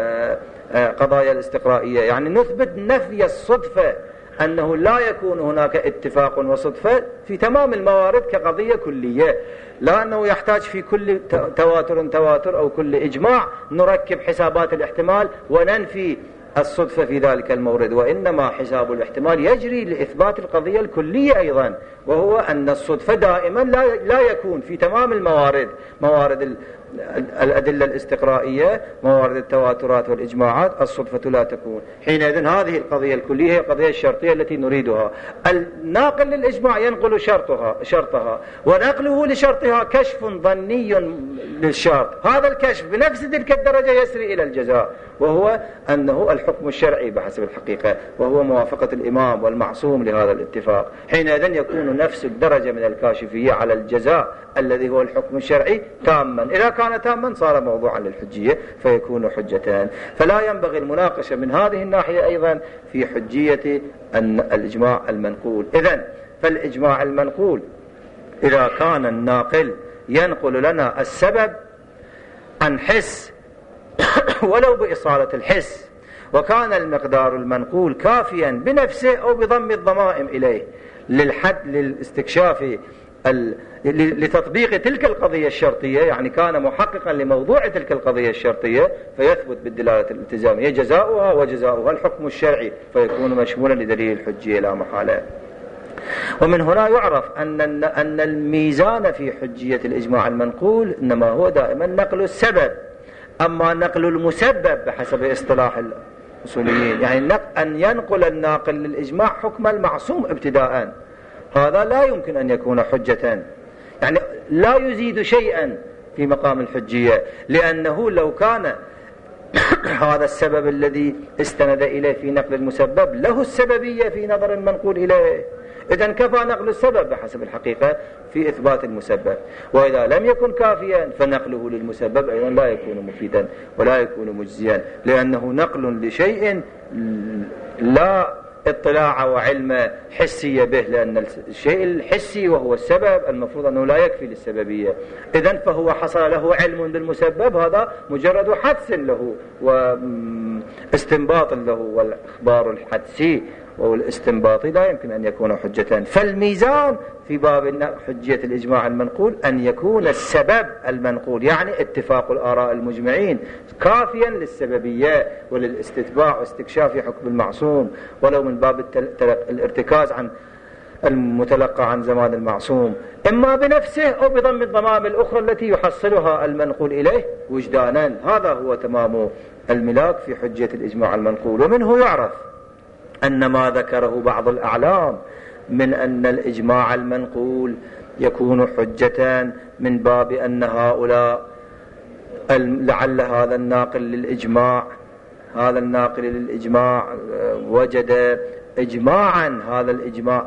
قضايا الاستقرائية، يعني نثبت نفي الصدفة، أنه لا يكون هناك اتفاق وصدفة في تمام الموارد كقضية كلية، لا أنه يحتاج في كل تواتر أو كل إجماع نركب حسابات الاحتمال وننفي الصدفة في ذلك المورد، وإنما حساب الاحتمال يجري لإثبات القضية الكلية أيضا، وهو أن الصدفة دائما لا يكون في تمام موارد الأدلة الاستقرائية، موارد التواترات والإجماعات الصدفة لا تكون. حينئذ هذه القضية الكلية هي القضية الشرطية التي نريدها. الناقل للإجماع ينقل شرطها، ونقله لشرطها كشف ظني للشرط. هذا الكشف بنفس تلك الدرجة يسري إلى الجزاء، وهو أنه الحكم الشرعي بحسب الحقيقة، وهو موافقة الإمام والمعصوم لهذا الاتفاق. حينئذ يكون نفس الدرجة من الكاشفية على الجزاء الذي هو الحكم الشرعي تاما. إذا كان تاما صار موضوعا للحجية فيكون حجتان. فلا ينبغي المناقشة من هذه الناحية أيضا في حجية أن الإجماع المنقول. إذن فالإجماع المنقول إذا كان الناقل ينقل لنا السبب عن حس ولو بإصالة الحس، وكان المقدار المنقول كافيا بنفسه أو بضم الضمائم إليه للاستكشاف لتطبيق تلك القضية الشرطية، يعني كان محققا لموضوع تلك القضية الشرطية، فيثبت بالدلالة الالتزامية جزاؤها الحكم الشرعي، فيكون مشمولا لدليل الحجية لا محالة. ومن هنا يعرف أن الميزان في حجية الإجماع المنقول إنما هو دائما نقل السبب، أما نقل المسبب بحسب اصطلاح الأصوليين، يعني أن ينقل الناقل للإجماع حكم المعصوم ابتداء، هذا لا يمكن أن يكون حجة، يعني لا يزيد شيئا في مقام الحجية، لأنه لو كان هذا السبب الذي استند إليه في نقل المسبب له السببية في نظر المنقول إليه، إذن كفى نقل السبب بحسب الحقيقة في إثبات المسبب. وإذا لم يكن كافيا فنقله للمسبب أيضا لا يكون مفيدا ولا يكون مجزيا، لأنه نقل لشيء لا اطلاع وعلم حسي به، لأن الشيء الحسي وهو السبب المفروض أنه لا يكفي للسببية. إذن فهو حصل له علم بالمسبب، هذا مجرد حدس له واستنباط له، والإخبار الحدسي والاستنباطي لا يمكن أن يكون حجتان. فالميزان في باب حجية الإجماع المنقول أن يكون السبب المنقول، يعني اتفاق الآراء المجمعين، كافيا للسببية وللاستتباع واستكشاف حكم المعصوم، ولو من باب الارتكاز عن المتلقى عن زمان المعصوم إما بنفسه أو بضم الضمائم الأخرى التي يحصلها المنقول إليه وجدانا. هذا هو تمام الملاك في حجية الإجماع المنقول. ومنه يعرف أن ما ذكره بعض الأعلام من أن الإجماع المنقول يكون حجة من باب أن هؤلاء لعل هذا الناقل للإجماع وجد إجماعا، هذا الإجماع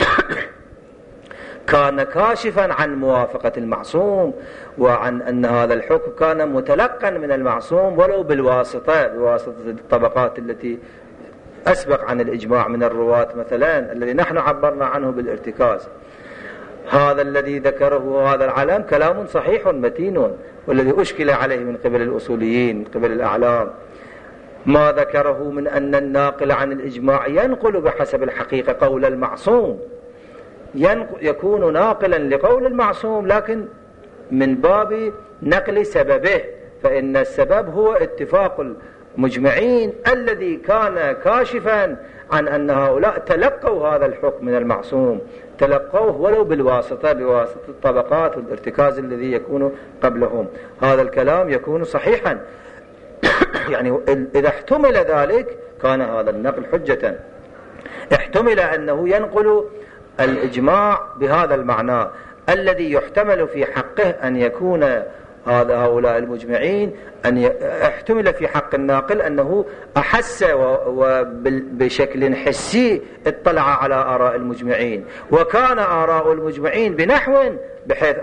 كان كاشفا عن موافقة المعصوم، وعن أن هذا الحكم كان متلقا من المعصوم ولو بواسطة الطبقات التي أسبق عن الإجماع من الرواة مثلا الذي نحن عبرنا عنه بالارتكاز. هذا الذي ذكره هذا العلم كلام صحيح متين، والذي أشكل عليه من قبل الأصوليين من قبل الأعلام ما ذكره من أن الناقل عن الإجماع ينقل بحسب الحقيقة قول المعصوم، يكون ناقلا لقول المعصوم لكن من باب نقل سببه، فإن السبب هو اتفاق المجمعين الذي كان كاشفا عن أن هؤلاء تلقوا هذا الحكم من المعصوم، تلقوه ولو بواسطة الطبقات والارتكاز الذي يكون قبلهم. هذا الكلام يكون صحيحا يعني إذا احتمل ذلك كان هذا النقل حجة. احتمل أنه ينقل الإجماع بهذا المعنى الذي يحتمل في حقه أن يكون هؤلاء المجمعين، أن احتمل في حق الناقل أنه أحس وبشكل حسي اطلع على آراء المجمعين، وكان آراء المجمعين بنحو بحيث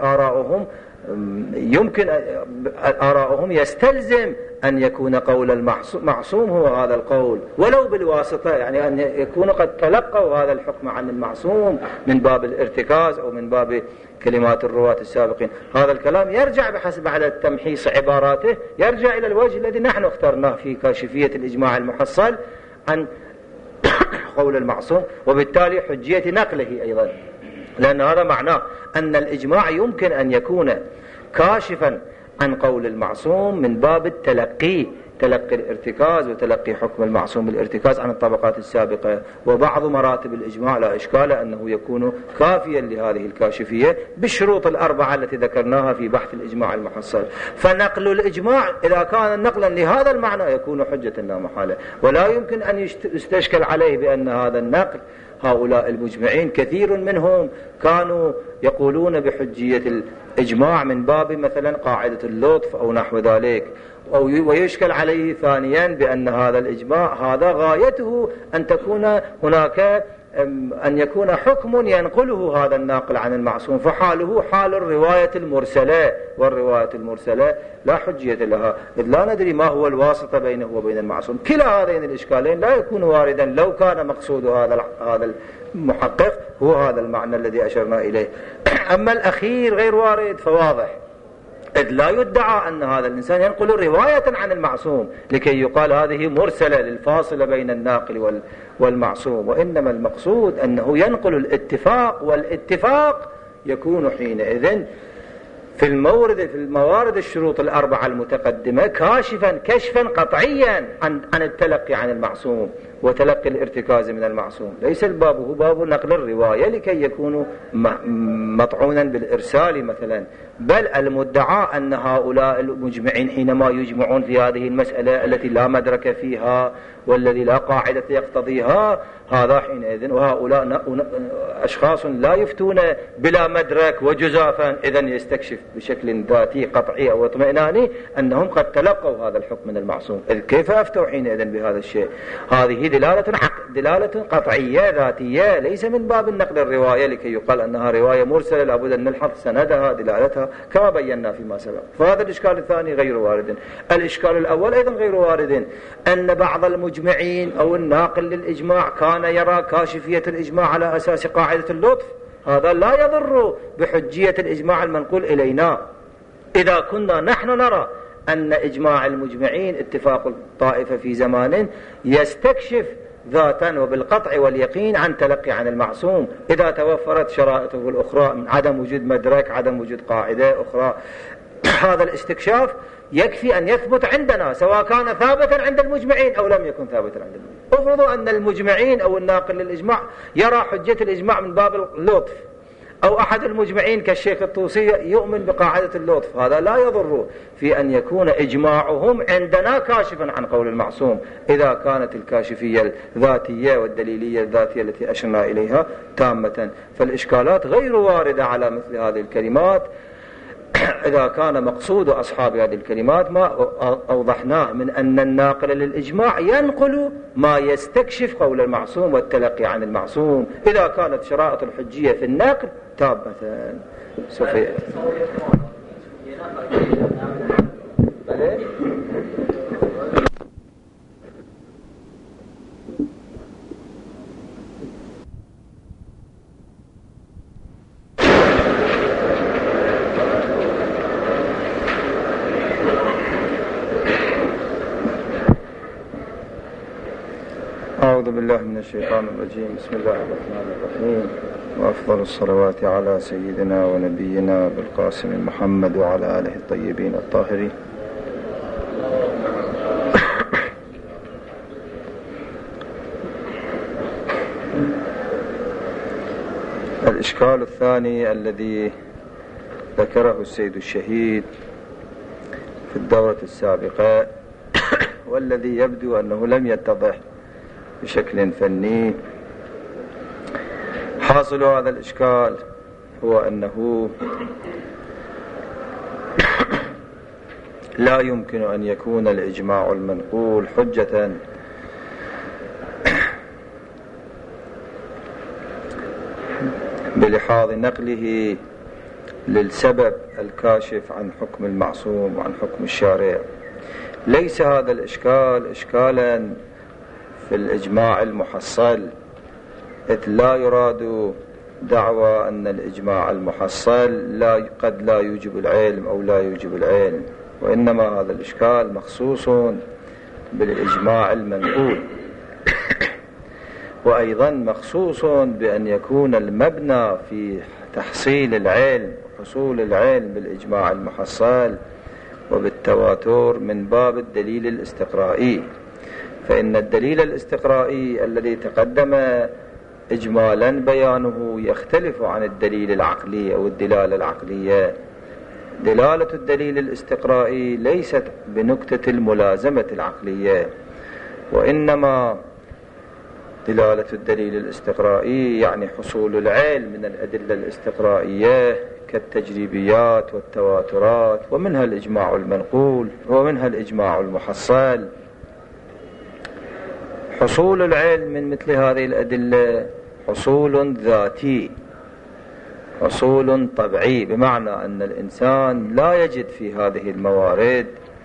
آراءهم يستلزم أن يكون قول المعصوم هو هذا القول ولو بالواسطة، يعني أن يكونوا قد تلقوا هذا الحكم عن المعصوم من باب الارتكاز أو من باب كلمات الرواة السابقين. هذا الكلام يرجع بحسب على التمحيص عباراته يرجع إلى الوجه الذي نحن اخترناه في كاشفية الإجماع المحصل عن قول المعصوم، وبالتالي حجية نقله أيضا، لأن هذا معناه أن الإجماع يمكن أن يكون كاشفا عن قول المعصوم من باب تلقي الارتكاز وتلقي حكم المعصوم بالارتكاز عن الطبقات السابقة. وبعض مراتب الإجماع لا إشكال أنه يكون كافيا لهذه الكاشفية بالشروط الأربعة التي ذكرناها في بحث الإجماع المحصل. فنقل الإجماع إذا كان نقلا لهذا المعنى يكون حجة لا محالة، ولا يمكن أن يستشكل عليه بأن هذا النقل هؤلاء المجمعين كثير منهم كانوا يقولون بحجية الإجماع من باب مثلا قاعدة اللطف أو نحو ذلك، ويشكل عليه ثانيا بأن هذا الإجماع هذا غايته أن تكون هناك أن يكون حكم ينقله هذا الناقل عن المعصوم، فحاله حال الرواية المرسلة، والرواية المرسلة لا حجية لها إذ لا ندري ما هو الواسطة بينه وبين المعصوم. كلا هذين الإشكالين لا يكون واردا لو كان مقصود هذا المحقق هو هذا المعنى الذي أشرنا إليه. أما الأخير غير وارد فواضح، إذ لا يدعى أن هذا الإنسان ينقل رواية عن المعصوم لكي يقال هذه مرسلة للفاصلة بين الناقل والمعصوم، وإنما المقصود أنه ينقل الاتفاق، والاتفاق يكون حينئذ في الموارد الشروط الأربعة المتقدمة كشفا قطعيا عن التلقي عن المعصوم وتلقي الارتكاز من المعصوم. ليس الباب هو باب نقل الرواية لكي يكون مطعونا بالإرسال مثلا، بل المدعى أن هؤلاء المجمعين حينما يجمعون في هذه المسألة التي لا مدرك فيها والذي لا قاعدة يقتضيها، هذا حينئذ وهؤلاء أشخاص لا يفتون بلا مدرك وجزافا، إذن يستكشف بشكل ذاتي قطعي أو اطمئناني أنهم قد تلقوا هذا الحكم من المعصوم. إذ كيف أفتوا حينئذ بهذا الشيء؟ هذه دلالة قطعية ذاتية، ليس من باب النقل الرواية لكي يقال أنها رواية مرسلة لابد أن نلحظ سندها دلالتها كما بينا فيما سبق. فهذا الإشكال الثاني غير وارد. الإشكال الأول أيضا غير وارد، أن بعض المجمعين أو الناقل للإجماع كان يرى كاشفية الإجماع على أساس قاعدة اللطف. هذا لا يضر بحجية الإجماع المنقول إلينا إذا كنا نحن نرى أن إجماع المجمعين اتفاق الطائفة في زمان يستكشف ذاتا وبالقطع واليقين عن تلقي عن المعصوم إذا توفرت شرائطه الأخرى من عدم وجود مدرك، عدم وجود قاعدة أخرى. هذا الاستكشاف يكفي أن يثبت عندنا، سواء كان ثابتا عند المجمعين أو لم يكن ثابتا عند المجمعين. افرضوا أن المجمعين أو الناقل للإجماع يرى حجة الإجماع من باب اللطف، أو أحد المجمعين كالشيخ الطوسي يؤمن بقاعدة اللطف، هذا لا يضر في أن يكون إجماعهم عندنا كاشفا عن قول المعصوم إذا كانت الكاشفية الذاتية والدليلية الذاتية التي أشرنا إليها تامة. فالإشكالات غير واردة على مثل هذه الكلمات إذا كان مقصود أصحاب هذه الكلمات ما أوضحناه من أن الناقل للإجماع ينقل ما يستكشف قول المعصوم والتلقي عن المعصوم إذا كانت شرائط الحجية في النقل تامة. صفية أعوذ بالله من الشيطان الرجيم. بسم الله الرحمن الرحيم، وأفضل الصلوات على سيدنا ونبينا بالقاسم محمد وعلى آله الطيبين الطاهرين. الإشكال الثاني الذي ذكره السيد الشهيد في الدورة السابقة والذي يبدو أنه لم يتضح بشكل فني، حاصل هذا الإشكال هو أنه لا يمكن أن يكون الإجماع المنقول حجة بلحاظ نقله للسبب الكاشف عن حكم المعصوم وعن حكم الشارع. ليس هذا الإشكال إشكالا في الإجماع المحصل، إذ لا يراد دعوى أن الإجماع المحصل قد لا يوجب العلم أو لا يوجب العلم، وإنما هذا الإشكال مخصوص بالإجماع المنقول، وأيضا مخصوص بأن يكون المبنى في تحصيل العلم وحصول العلم بالإجماع المحصل وبالتواتر من باب الدليل الاستقرائي. فإن الدليل الاستقرائي الذي تقدم إجمالا بيانه يختلف عن الدليل العقلي أو الدلالة العقلية. دلالة الدليل الاستقرائي ليست بنكتة الملازمة العقلية، وإنما دلالة الدليل الاستقرائي يعني حصول العلم من الأدلة الاستقرائية كالتجريبيات والتواترات، ومنها الإجماع المنقول ومنها الإجماع المحصل. حصول العلم من مثل هذه الأدلة حصول ذاتي، حصول طبيعي، بمعنى أن الإنسان لا يجد في هذه الموارد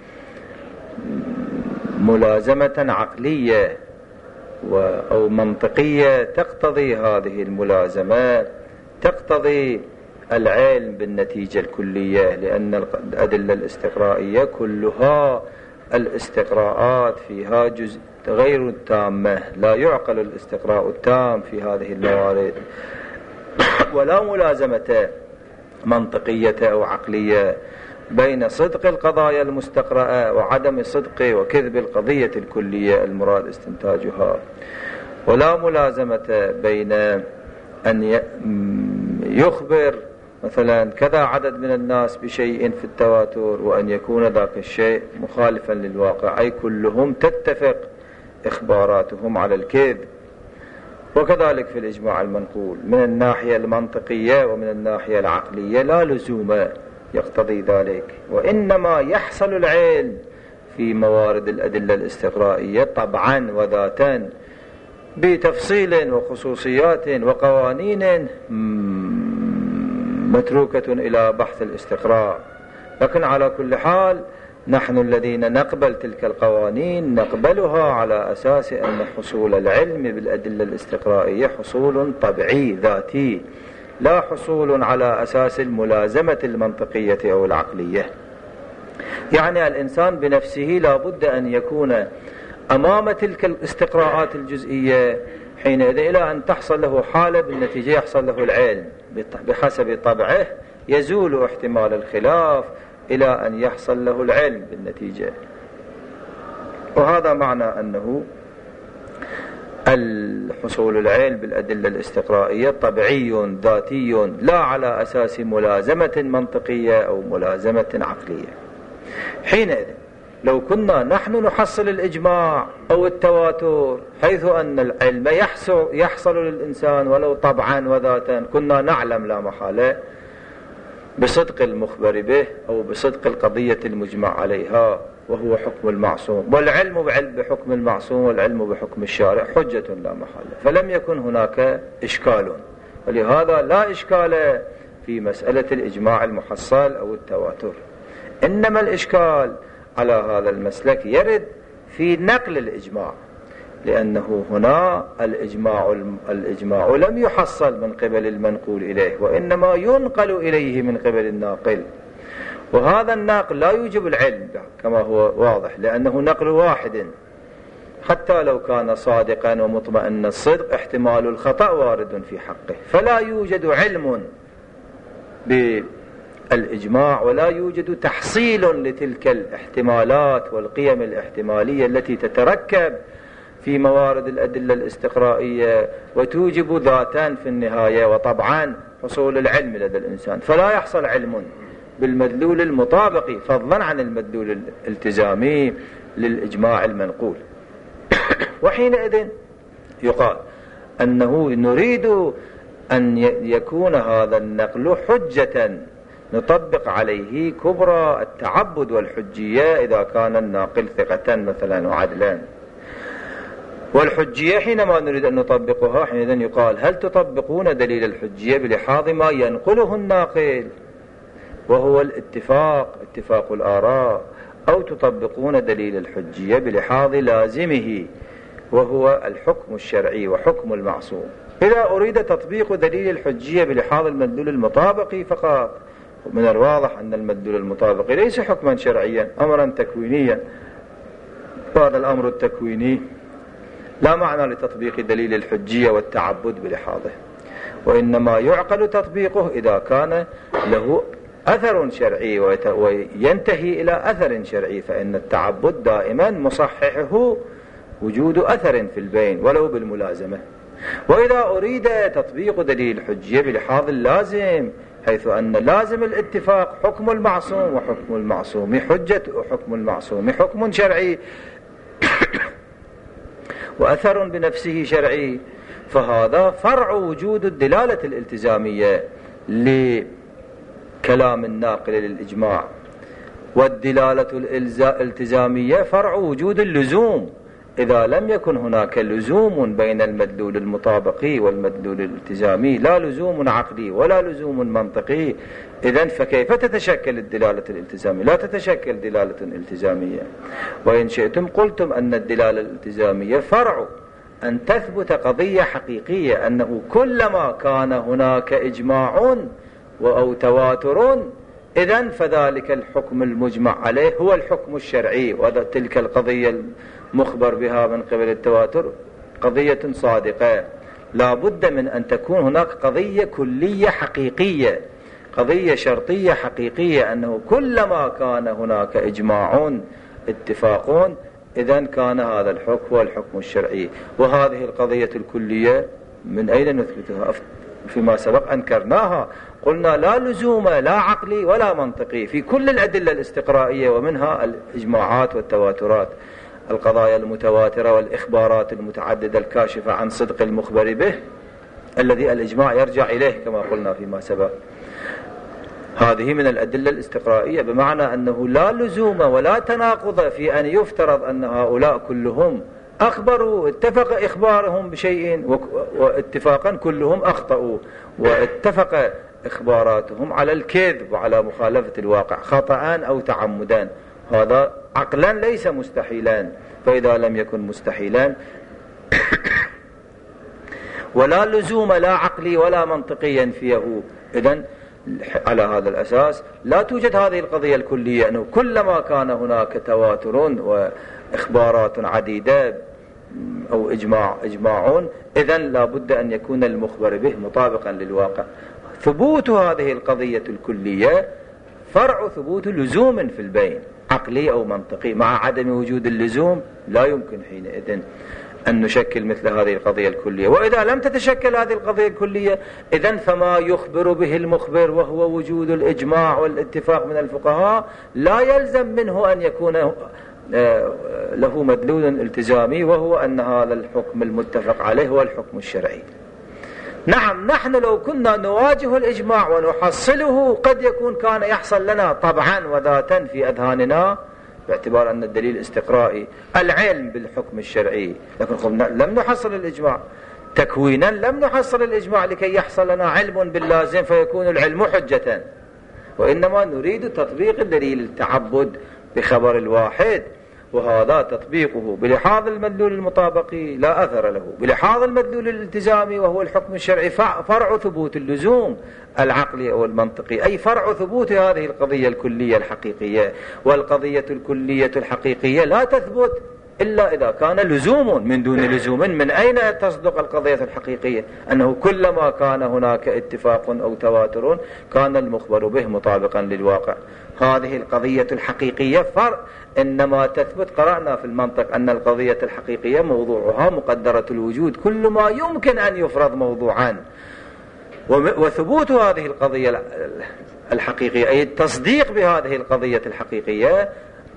ملازمة عقلية أو منطقية تقتضي هذه الملازمة، تقتضي العلم بالنتيجة الكلية، لأن الأدلة الاستقرائية كلها الاستقراءات فيها جزء غير تامة، لا يعقل الاستقراء التام في هذه الموارد، ولا ملازمة منطقية أو عقلية بين صدق القضايا المستقرأة وعدم صدق وكذب القضية الكلية المراد استنتاجها، ولا ملازمة بين أن يخبر مثلا كذا عدد من الناس بشيء في التواتر وأن يكون ذاك الشيء مخالفا للواقع، أي كلهم تتفق إخباراتهم على الكذب. وكذلك في الإجماع المنقول من الناحية المنطقية ومن الناحية العقلية لا لزوم يقتضي ذلك، وإنما يحصل العلم في موارد الأدلة الاستقرائية طبعا وذاتا بتفصيل وخصوصيات وقوانين متروكة إلى بحث الاستقراء. لكن على كل حال نحن الذين نقبل تلك القوانين نقبلها على أساس أن حصول العلم بالأدلة الاستقرائية حصول طبيعي ذاتي، لا حصول على أساس الملازمة المنطقية أو العقلية. يعني الإنسان بنفسه لا بد أن يكون أمام تلك الاستقراءات الجزئية حينئذ إلى أن تحصل له حالة بالنتيجة يحصل له العلم بحسب طبعه، يزول احتمال الخلاف إلى أن يحصل له العلم بالنتيجة. وهذا معنى أنه الحصول العلم بالأدلة الاستقرائية طبيعي ذاتي لا على أساس ملازمة منطقية أو ملازمة عقلية. حينئذ لو كنا نحن نحصل الإجماع أو التواتر حيث أن العلم يحصل للإنسان ولو طبعا وذاتا، كنا نعلم لا محالة بصدق المخبر به أو بصدق القضية المجمع عليها وهو حكم المعصوم، والعلم بحكم المعصوم والعلم بحكم الشارع حجة لا محالة، فلم يكن هناك إشكال. ولهذا لا إشكال في مسألة الإجماع المحصل أو التواتر، إنما الإشكال على هذا المسلك يرد في نقل الإجماع، لأنه هنا الإجماع لم يحصل من قبل المنقول إليه، وإنما ينقل إليه من قبل الناقل، وهذا الناقل لا يوجب العلم كما هو واضح، لأنه نقل واحد حتى لو كان صادقا ومطمئن الصدق احتمال الخطأ وارد في حقه، فلا يوجد علم بالإجماع ولا يوجد تحصيل لتلك الاحتمالات والقيم الاحتمالية التي تتركب في موارد الأدلة الاستقرائية وتوجب ذاتا في النهاية وطبعا حصول العلم لدى الإنسان، فلا يحصل علم بالمدلول المطابق فضلا عن المدلول الالتزامي للإجماع المنقول. وحينئذ يقال أنه نريد أن يكون هذا النقل حجة نطبق عليه كبرى التعبد والحجية إذا كان الناقل ثقة مثلا وعدلا. والحجية حينما نريد أن نطبقها حينئذ يقال هل تطبقون دليل الحجية بلحاظ ما ينقله الناقل وهو اتفاق الآراء، أو تطبقون دليل الحجية بلحاظ لازمه وهو الحكم الشرعي وحكم المعصوم. إذا أريد تطبيق دليل الحجية بلحاظ المدلول المطابق فقط، من الواضح أن المدلول المطابق ليس حكما شرعيا، أمرا تكوينيا، هذا الأمر التكويني لا معنى لتطبيق دليل الحجية والتعبد بلحاظه، وإنما يعقل تطبيقه إذا كان له أثر شرعي وينتهي إلى أثر شرعي، فإن التعبد دائما مصححه وجود أثر في البين ولو بالملازمة. وإذا أريد تطبيق دليل الحجية بلحاظ اللازم حيث أن لازم الاتفاق حكم المعصوم وحكم المعصوم حجة وحكم المعصوم حكم شرعي وأثر بنفسه شرعي، فهذا فرع وجود الدلالة الالتزامية لكلام الناقل للإجماع، والدلالة الالتزامية فرع وجود اللزوم. إذا لم يكن هناك لزوم بين المدلول المطابقي والمدلول الالتزامي، لا لزوم عقلي ولا لزوم منطقي، إذن فكيف تتشكل الدلالة الالتزامية؟ لا تتشكل دلالة التزامية. وإن شئتم قلتم أن الدلالة الالتزامية فرع أن تثبت قضية حقيقية أنه كلما كان هناك إجماع أو تواتر إذن فذلك الحكم المجمع عليه هو الحكم الشرعي، وتلك القضية المخبر بها من قبل التواتر قضية صادقة. لا بد من أن تكون هناك قضية كلية حقيقية، قضية شرطية حقيقية أنه كلما كان هناك إجماع اتفاق إذن كان هذا الحكم هو الحكم الشرعي. وهذه القضية الكلية من أين نثبتها؟ فيما سبق أنكرناها، قلنا لا لزوم لا عقلي ولا منطقي في كل الأدلة الاستقرائية، ومنها الإجماعات والتواترات، القضايا المتواترة والإخبارات المتعددة الكاشفة عن صدق المخبر به الذي الإجماع يرجع إليه كما قلنا فيما سبق. هذه من الأدلة الاستقرائية، بمعنى أنه لا لزوم ولا تناقض في أن يفترض أن هؤلاء كلهم أخبروا اتفق إخبارهم بشيء واتفاقا كلهم أخطأوا، واتفق إخباراتهم على الكذب وعلى مخالفة الواقع خطأ أو تعمدا. هذا عقلا ليس مستحيلا، فإذا لم يكن مستحيلا ولا لزوم لا عقلي ولا منطقي ينفيه، إذن على هذا الأساس لا توجد هذه القضية الكلية أنه كلما كان هناك تواتر وإخبارات عديدة أو إجماع إذن لا بد أن يكون المخبر به مطابقا للواقع. ثبوت هذه القضية الكلية فرع ثبوت لزوم في البين عقلي أو منطقي. مع عدم وجود اللزوم لا يمكن حينئذ أن نشكل مثل هذه القضية الكلية. وإذا لم تتشكل هذه القضية الكلية إذن فما يخبر به المخبر وهو وجود الإجماع والاتفاق من الفقهاء لا يلزم منه أن يكون له مدلول التزامي، وهو أن هذا الحكم المتفق عليه هو الحكم الشرعي. نعم، نحن لو كنا نواجه الإجماع ونحصله قد يكون كان يحصل لنا طبعا وذاتا في أذهاننا باعتبار أن الدليل الاستقرائي العلم بالحكم الشرعي، لكن لم نحصل الإجماع تكوينا، لم نحصل الإجماع لكي يحصل لنا علم باللازم فيكون العلم حجة، وإنما نريد تطبيق الدليل التعبد بخبر الواحد، وهذا تطبيقه بلحاظ المدلول المطابقي لا أثر له، بلحاظ المدلول الالتزامي وهو الحكم الشرعي فرع ثبوت اللزوم العقلي أو المنطقي، أي فرع ثبوت هذه القضية الكلية الحقيقية. والقضية الكلية الحقيقية لا تثبت إلا إذا كان لزوم. من دون لزوم من أين تصدق القضية الحقيقية؟ أنه كلما كان هناك اتفاق أو تواتر كان المخبر به مطابقا للواقع. هذه القضية الحقيقية إنما تثبت، قرأنا في المنطق أن القضية الحقيقية موضوعها مقدرة الوجود، كل ما يمكن أن يفرض موضوعا. وثبوت هذه القضية الحقيقية أي التصديق بهذه القضية الحقيقية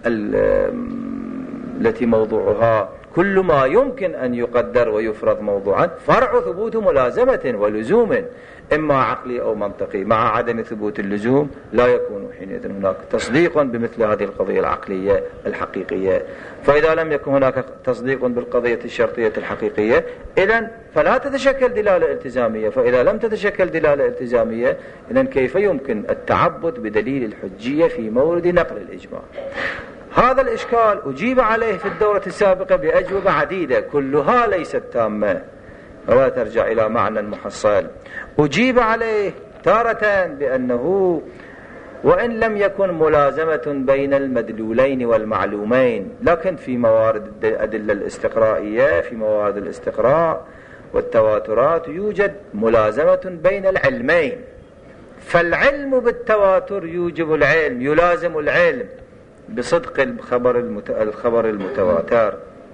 التي موضوعها كل ما يمكن أن يقدر ويفرض موضوعا، فرع ثبوت ملازمة ولزوم إما عقلي أو منطقي. مع عدم ثبوت اللزوم لا يكون حينئذ هناك تصديق بمثل هذه القضية العقلية الحقيقية. فإذا لم يكن هناك تصديق بالقضية الشرطية الحقيقية إذن فلا تتشكل دلالة التزامية. فإذا لم تتشكل دلالة التزامية إذن كيف يمكن التعبد بدليل الحجية في مورد نقل الإجماع؟ هذا الإشكال أجيب عليه في الدورة السابقة بأجوبة عديدة كلها ليست تامة ولا ترجع إلى معنى محصل. أجيب عليه تارة بأنه وإن لم يكن ملازمة بين المدلولين والمعلومين، لكن في موارد الأدلة الاستقرائية، في موارد الاستقراء والتواترات يوجد ملازمة بين العلمين، فالعلم بالتواتر يوجب العلم، يلازم العلم بصدق الخبر المتواتر.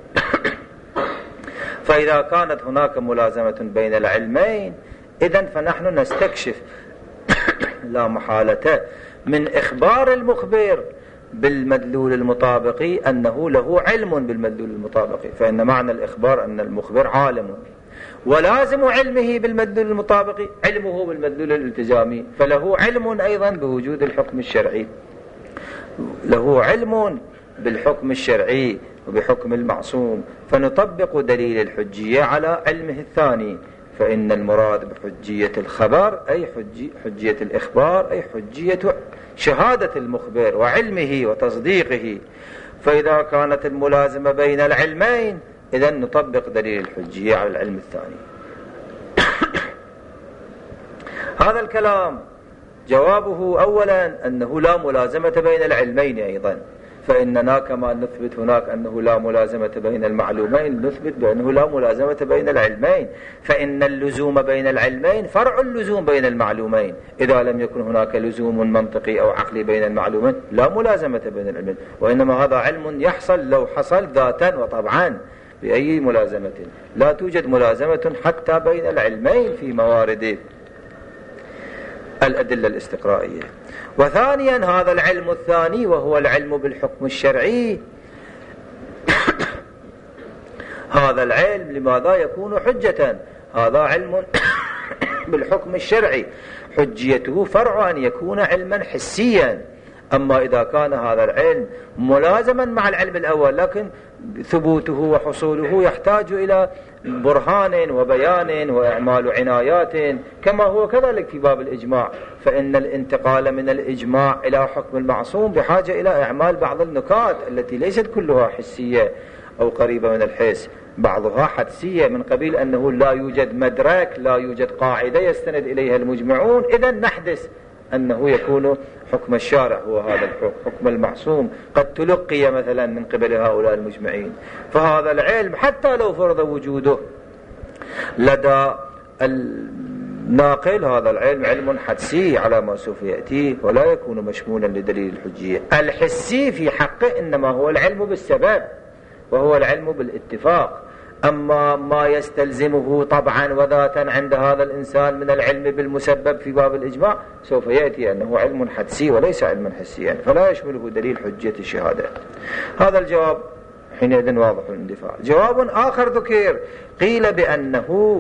فإذا كانت هناك ملازمة بين العلمين إذن فنحن نستكشف لا محالة من إخبار المخبر بالمدلول المطابقي أنه له علم بالمدلول المطابقي، فإن معنى الإخبار أن المخبر عالم، ولازم علمه بالمدلول المطابقي علمه بالمدلول الالتزامي، فله علم أيضا بوجود الحكم الشرعي، له علم بالحكم الشرعي وبحكم المعصوم، فنطبق دليل الحجية على علمه الثاني. فإن المراد بحجية الخبر أي حجية الإخبار أي حجية شهادة المخبر وعلمه وتصديقه. فإذا كانت الملازمة بين العلمين إذن نطبق دليل الحجية على العلم الثاني. هذا الكلام جوابه أولا أنه لا ملازمة بين العلمين أيضا، فإننا كما نثبت هناك أنه لا ملازمة بين المعلومين نثبت بأنه لا ملازمة بين العلمين، فإن اللزوم بين العلمين فرع اللزوم بين المعلومين. إذا لم يكن هناك لزوم منطقي أو عقلي بين المعلومين لا ملازمة بين العلمين، وإنما هذا علم يحصل لو حصل ذاتا وطبعا بأي ملازمة. لا توجد ملازمة حتى بين العلمين في موارد الأدلة الاستقرائية. وثانيا هذا العلم الثاني وهو العلم بالحكم الشرعي، هذا العلم لماذا يكون حجة؟ هذا علم بالحكم الشرعي، حجيته فرع أن يكون علما حسيا. أما إذا كان هذا العلم ملازما مع العلم الأول لكن ثبوته وحصوله يحتاج إلى برهان وبيان وإعمال عنايات، كما هو كذلك في باب الإجماع، فإن الانتقال من الإجماع إلى حكم المعصوم بحاجة إلى إعمال بعض النكات التي ليست كلها حسية أو قريبة من الحس، بعضها حدسية من قبيل أنه لا يوجد مدرك، لا يوجد قاعدة يستند إليها المجمعون، إذن نحدث أنه يكون حكم الشارع هو هذا الحكم المعصوم قد تلقي مثلا من قبل هؤلاء المجمعين. فهذا العلم حتى لو فرض وجوده لدى الناقل هذا العلم علم حدسي على ما سوف يأتي، ولا يكون مشمولا لدليل الحجية. الحسي في حقه إنما هو العلم بالسبب، وهو العلم بالاتفاق. أما ما يستلزمه طبعا وذاتا عند هذا الإنسان من العلم بالمسبب في باب الإجماع سوف يأتي أنه علم حدسي وليس علما حسيا، فلا يشمله دليل حجية الشهادة. هذا الجواب حينئذ واضح الاندفاع. جواب آخر ذكر، قيل بأنه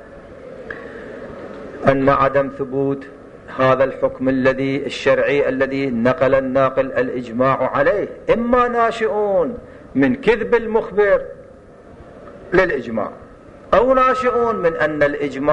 أن عدم ثبوت هذا الحكم الشرعي الذي نقل الناقل الإجماع عليه إما ناشئون من كذب المخبر للإجماع، أو ناشئون من أن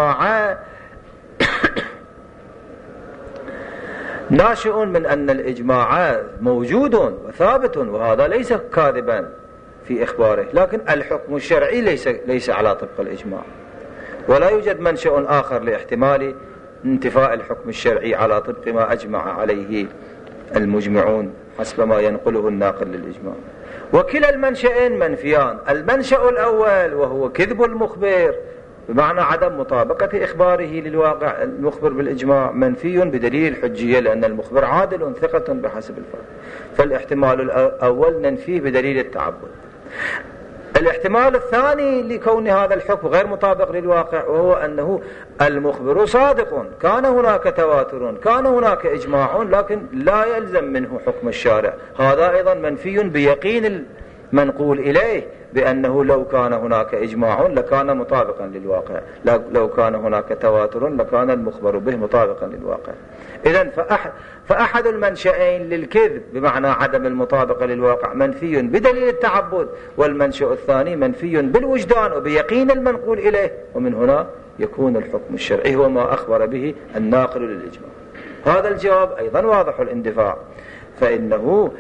الإجماع موجود وثابت، وهذا ليس كاذبا في إخباره، لكن الحكم الشرعي ليس على طبق الإجماع، ولا يوجد منشأ آخر لاحتمال انتفاء الحكم الشرعي على طبق ما أجمع عليه المجمعون حسب ما ينقله الناقل للإجماع. وكلا المنشأين منفيان. المنشأ الأول وهو كذب المخبر بمعنى عدم مطابقة إخباره للواقع المخبر بالإجماع منفي بدليل الحجية، لأن المخبر عادل ثقة بحسب الفرد، فالاحتمال الأول ننفيه بدليل التعبد. الاحتمال الثاني لكون هذا الحكم غير مطابق للواقع وهو أنه المخبر صادق، كان هناك تواتر، كان هناك إجماع، لكن لا يلزم منه حكم الشارع، هذا أيضا منفي بيقين المنقول إليه بأنه لو كان هناك إجماع لكان مطابقا للواقع، لو كان هناك تواتر لكان المخبر به مطابقا للواقع. إذن فأحد المنشأين للكذب بمعنى عدم المطابقة للواقع منفي بدليل التعبد، والمنشأ الثاني منفي بالوجدان وبيقين المنقول إليه، ومن هنا يكون الحكم الشرعي هو ما أخبر به الناقل للإجماع. هذا الجواب أيضا واضح الاندفاع، فإنه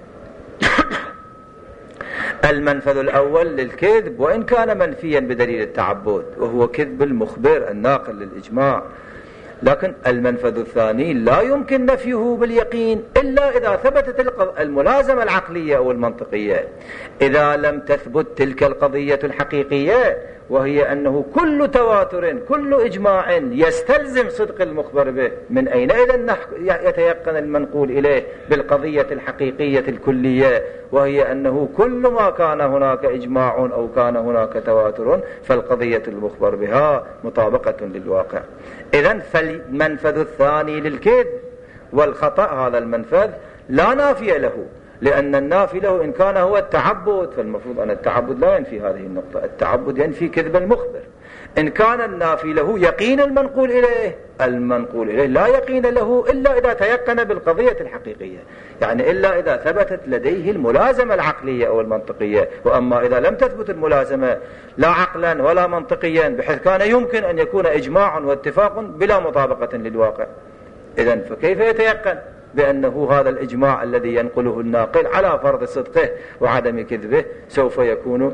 المنفذ الأول للكذب وإن كان منفيا بدليل التعبد وهو كذب المخبر الناقل للإجماع، لكن المنفذ الثاني لا يمكن نفيه باليقين إلا إذا ثبتت الملازمة العقلية أو المنطقية. إذا لم تثبت تلك القضية الحقيقية وهي أنه كل تواتر كل إجماع يستلزم صدق المخبر به، من أين إذن يتيقن المنقول إليه بالقضية الحقيقية الكلية وهي أنه كل ما كان هناك إجماع أو كان هناك تواتر فالقضية المخبر بها مطابقة للواقع. إذن فالمنفذ الثاني للكذب والخطأ هذا المنفذ لا نافي له، لأن النافي له إن كان هو التعبد فالمفروض أن التعبد لا ينفي هذه النقطة، التعبد ينفي كذب المخبر. إن كان النافي له يقين المنقول إليه، المنقول إليه لا يقين له إلا إذا تيقن بالقضية الحقيقية، يعني إلا إذا ثبتت لديه الملازمة العقلية أو المنطقية. وأما إذا لم تثبت الملازمة لا عقلا ولا منطقيا بحيث كان يمكن أن يكون إجماع واتفاق بلا مطابقة للواقع، إذن فكيف يتيقن بأنه هذا الإجماع الذي ينقله الناقل على فرض صدقه وعدم كذبه سوف يكون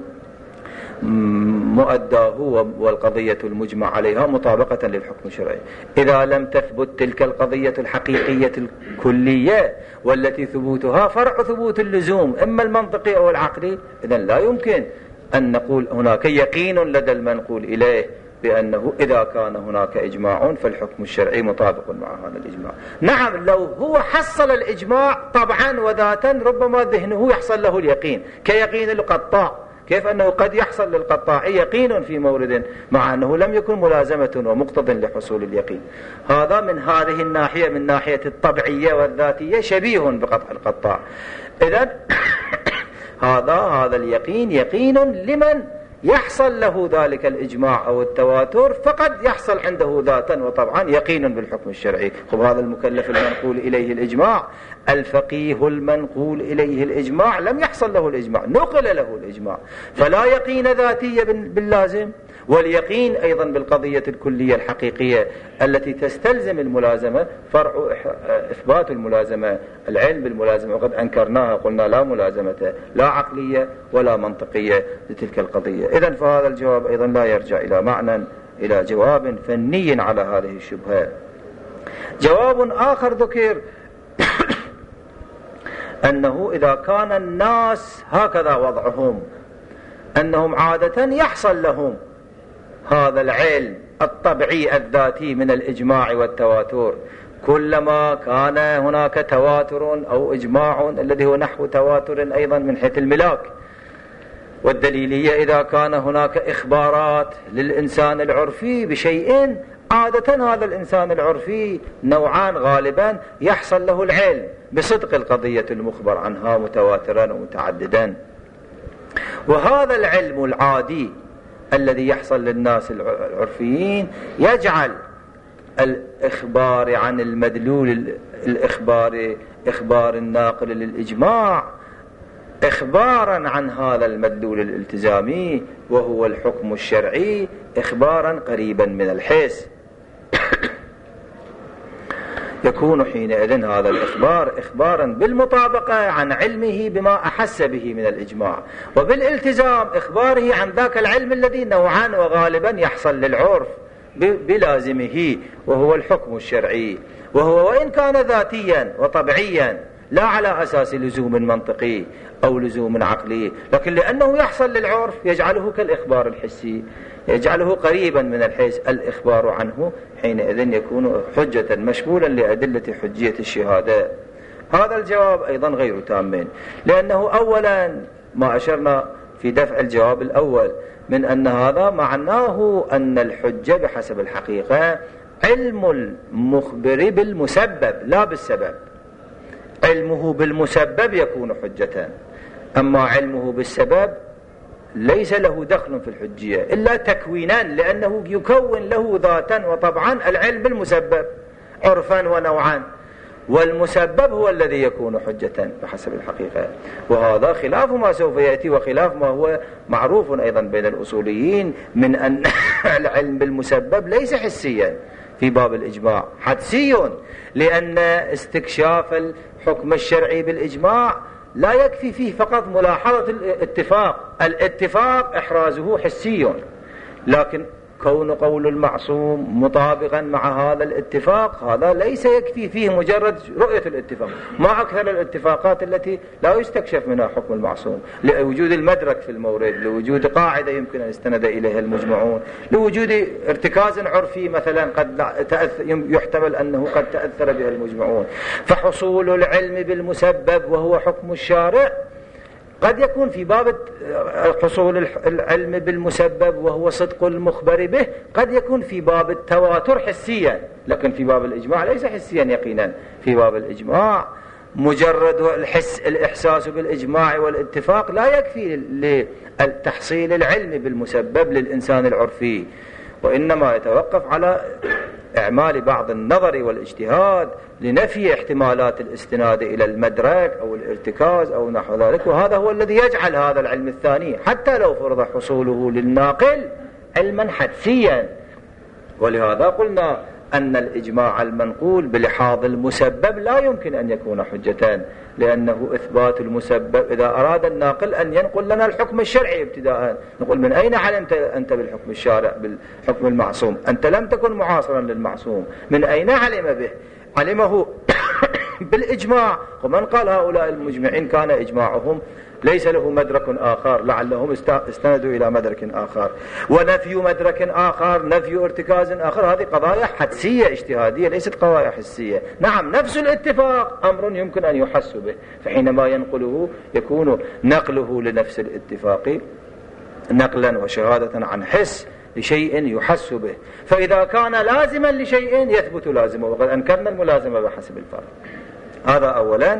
مؤداه والقضية المجمع عليها مطابقة للحكم الشرعي؟ إذا لم تثبت تلك القضية الحقيقية الكلية والتي ثبوتها فرع ثبوت اللزوم إما المنطقي أو العقلي، إذن لا يمكن أن نقول هناك يقين لدى المنقول إليه بأنه إذا كان هناك إجماع فالحكم الشرعي مطابق مع هذا الإجماع. نعم لو هو حصل الإجماع طبعا وذاتا ربما ذهنه يحصل له اليقين كيقين القطاع، كيف أنه قد يحصل للقطاع يقين في مورد مع أنه لم يكن ملازمة ومقتض لحصول اليقين. هذا من هذه الناحية من ناحية الطبعية والذاتية شبيه بقطع القطاع. إذن هذا اليقين يقين لمن يحصل له ذلك الإجماع أو التواتر، فقد يحصل عنده ذاتا وطبعا يقين بالحكم الشرعي. هذا المكلف المنقول إليه الإجماع، الفقيه المنقول إليه الإجماع لم يحصل له الإجماع، نقل له الإجماع، فلا يقين ذاتية باللازم، واليقين أيضا بالقضية الكلية الحقيقية التي تستلزم الملازمة فرع إثبات الملازمة، العلم بالملازمة، وقد أنكرناها قلنا لا ملازمة لا عقلية ولا منطقية لتلك القضية. إذن فهذا الجواب أيضا لا يرجع إلى معنى إلى جواب فني على هذه الشبهة. جواب آخر ذكر أنه إذا كان الناس هكذا وضعهم أنهم عادة يحصل لهم هذا العلم الطبيعي الذاتي من الإجماع والتواتر. كلما كان هناك تواتر أو إجماع الذي هو نحو تواتر أيضا من حيث الملاك والدليلية، إذا كان هناك إخبارات للإنسان العرفي بشيء، عادة هذا الإنسان العرفي نوعان غالبا يحصل له العلم بصدق القضية المخبر عنها متواترا ومتعددا. وهذا العلم العادي الذي يحصل للناس العرفيين يجعل الإخبار عن المدلول إخبار الناقل للإجماع إخبارا عن هذا المدلول الالتزامي وهو الحكم الشرعي إخبارا قريبا من الحس. يكون حينئذ هذا الإخبار إخبارا بالمطابقة عن علمه بما أحس به من الإجماع، وبالالتزام إخباره عن ذاك العلم الذي نوعا وغالبا يحصل للعرف بلازمه وهو الحكم الشرعي، وهو وإن كان ذاتيا وطبيعيا لا على أساس لزوم منطقي أو لزوم عقلي، لكن لأنه يحصل للعرف يجعله كالإخبار الحسي، يجعله قريبا من الحس. الإخبار عنه حينئذ يكون حجة مشمولا لأدلة حجية الشهادة. هذا الجواب أيضا غير تام، لأنه أولا ما أشرنا في دفع الجواب الأول من أن هذا معناه أن الحجة بحسب الحقيقة علم المخبر بالمسبب لا بالسبب. علمه بالمسبب يكون حجة، أما علمه بالسبب ليس له دخل في الحجية إلا تكوينا، لأنه يكون له ذاتا وطبعا العلم بالمسبب عرفا ونوعا، والمسبب هو الذي يكون حجة بحسب الحقيقة. وهذا خلاف ما سوف يأتي وخلاف ما هو معروف أيضا بين الأصوليين من أن العلم بالمسبب ليس حسيا في باب الإجماع، حدسي، لأن استكشاف الحكم الشرعي بالإجماع لا يكفي فيه فقط ملاحظة الاتفاق إحرازه حسي، لكن كون قول المعصوم مطابقا مع هذا الاتفاق هذا ليس يكفي فيه مجرد رؤية الاتفاق، ما أكثر الاتفاقات التي لا يستكشف منها حكم المعصوم، لوجود المدرك في المورد، لوجود قاعدة يمكن أن يستند إليها المجمعون، لوجود ارتكاز عرفي مثلا قد يحتمل أنه قد تأثر بها المجمعون. فحصول العلم بالمسبب وهو حكم الشارع قد يكون في باب حصول العلم بالمسبب وهو صدق المخبر به، قد يكون في باب التواتر حسيا، لكن في باب الإجماع ليس حسيا يقينا. في باب الإجماع مجرد الإحساس بالإجماع والاتفاق لا يكفي لتحصيل العلم بالمسبب للإنسان العرفي، وإنما يتوقف على إعمال بعض النظر والاجتهاد لنفي احتمالات الاستناد إلى المدرك أو الارتكاز أو نحو ذلك، وهذا هو الذي يجعل هذا العلم الثاني حتى لو فرض حصوله للناقل علما حدسيا. ولهذا قلنا أن الإجماع المنقول بلحاظ المسبب لا يمكن أن يكون حجة، لأنه إثبات المسبب إذا أراد الناقل أن ينقل لنا الحكم الشرعي ابتداء، نقول من أين علمت أنت بالحكم الشارع بالحكم المعصوم؟ أنت لم تكن معاصرا للمعصوم، من أين علم به؟ علمه بالإجماع. ومن قال هؤلاء المجمعين كان إجماعهم ليس له مدرك آخر، لعلهم استندوا إلى مدرك آخر، ونفي مدرك آخر، نفي ارتكاز آخر، هذه قضايا حدسية اجتهادية ليست قضايا حسية. نعم نفس الاتفاق أمر يمكن أن يحس به، فحينما ينقله يكون نقله لنفس الاتفاق نقلا وشهادة عن حس لشيء يحس به، فإذا كان لازما لشيء يثبت لازمه، وقد أنكرنا الملازمة بحسب الفرق. هذا أولا.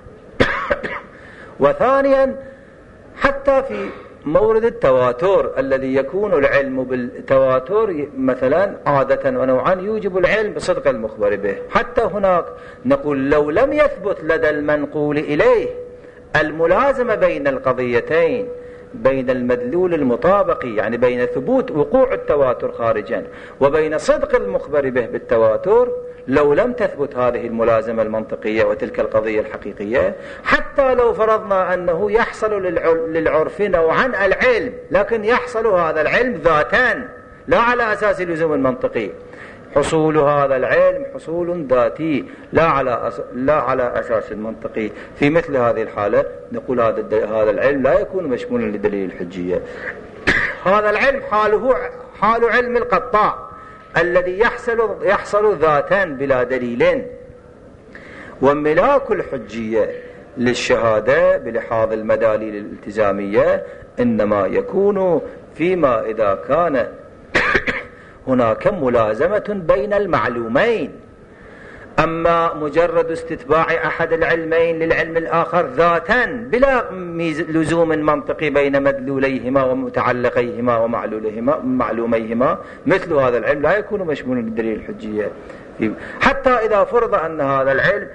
وثانيا حتى في مورد التواتر الذي يكون العلم بالتواتر مثلا عادة ونوعا يوجب العلم بصدق المخبر به، حتى هناك نقول لو لم يثبت لدى المنقول إليه الملازمة بين القضيتين، بين المدلول المطابقي يعني بين ثبوت وقوع التواتر خارجا وبين صدق المخبر به بالتواتر، لو لم تثبت هذه الملازمة المنطقية وتلك القضية الحقيقية، حتى لو فرضنا أنه يحصل للعرف نوعا العلم، لكن يحصل هذا العلم ذاتان لا على أساس لزوم منطقي، حصول هذا العلم حصول ذاتي لا على أساس منطقي. في مثل هذه الحالة نقول هذا العلم لا يكون مشمولا لدليل الحجية. هذا العلم حال علم القطاع، الذي يحصل ذاتا بلا دليل. وملاك الحجية للشهادة بلحاظ المداليل الالتزامية إنما يكون فيما إذا كان هناك ملازمة بين المعلومين. أما مجرد استتباع أحد العلمين للعلم الآخر ذاتا بلا لزوم منطقي بين مدلوليهما ومتعلقيهما ومعلوميهما، مثل هذا العلم لا يكون مشمولا بالدليل الحجية، حتى إذا فرض أن هذا العلم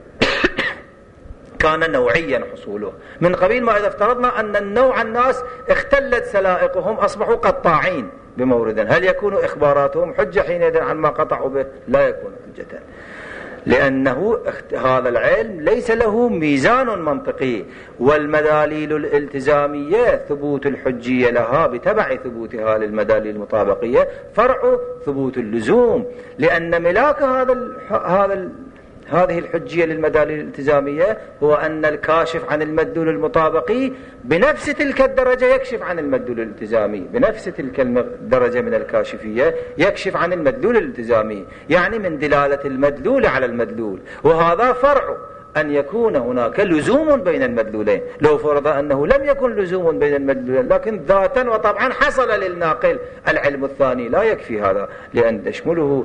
كان نوعيا حصوله، من قبيل ما إذا افترضنا أن النوع الناس اختلت سلائقهم أصبحوا قطاعين بمورد، هل يكون إخباراتهم حجة حينئذ عن ما قطعوا به؟ لا يكون حجة، لأنه هذا العلم ليس له ميزان منطقي. والمداليل الالتزامية ثبوت الحجية لها بتبع ثبوتها للمداليل المطابقية فرع ثبوت اللزوم، لأن ملاك هذه الحجية للمداليل الالتزامية هو أن الكاشف عن المدلول المطابقي بنفس تلك الدرجة يكشف عن المدلول الالتزامي، بنفس تلك الدرجة من الكاشفية يكشف عن المدلول الالتزامي، يعني من دلالة المدلول على المدلول. وهذا فرع أن يكون هناك لزوم بين المدلولين. لو فرض أنه لم يكن لزوم بين المدلولين لكن ذاتا وطبعا حصل للناقل العلم الثاني، لا يكفي هذا لأن تشمله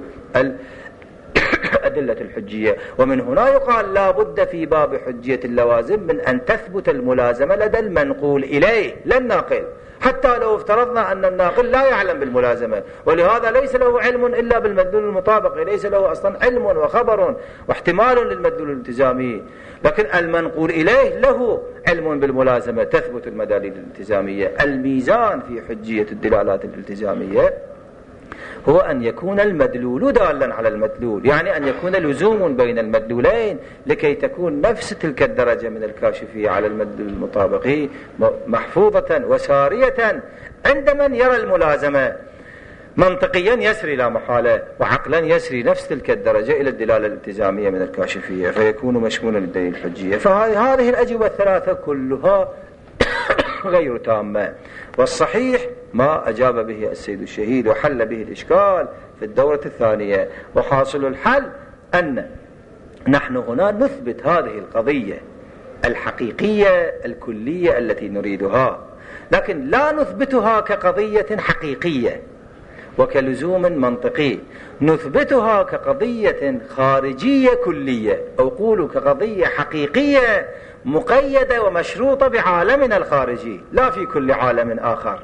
أدلة الحجية. ومن هنا يقال لا بد في باب حجية اللوازم من أن تثبت الملازمة لدى المنقول إليه لا الناقل، حتى لو افترضنا أن الناقل لا يعلم بالملازمة، ولهذا ليس له علم إلا بالمدلول المطابق، ليس له أصلا علم وخبر واحتمال للمدلول الالتزامي، لكن المنقول إليه له علم بالملازمة، تثبت المداليل الالتزامية. الميزان في حجية الدلالات الالتزامية هو أن يكون المدلول دالا على المدلول، يعني أن يكون لزوم بين المدلولين لكي تكون نفس تلك الدرجة من الكاشفية على المدلول المطابقي محفوظة وسارية عند من يرى الملازمة. منطقيا يسري لا محالة، وعقلا يسري نفس تلك الدرجة إلى الدلالة الالتزامية من الكاشفية، فيكون مشمولا للدليل الحجية. فهذه الأجوبة الثلاثة كلها غير تامة، والصحيح ما أجاب به السيد الشهيد وحل به الإشكال في الدورة الثانية. وحاصل الحل أن نحن هنا نثبت هذه القضية الحقيقية الكلية التي نريدها، لكن لا نثبتها كقضية حقيقية وكلزوم منطقي، نثبتها كقضية خارجية كلية، أو قولوا كقضية حقيقية مقيدة ومشروطة بعالمنا الخارجي لا في كل عالم آخر.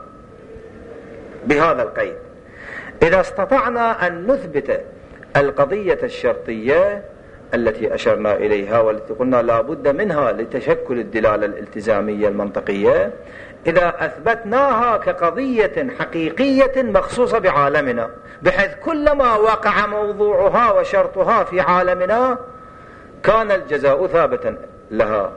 بهذا القيد إذا استطعنا أن نثبت القضية الشرطية التي أشرنا إليها والتي قلنا لا بد منها لتشكل الدلالة الالتزامية المنطقية، إذا أثبتناها كقضية حقيقية مخصوصة بعالمنا، بحيث كلما وقع موضوعها وشرطها في عالمنا كان الجزاء ثابتا لها،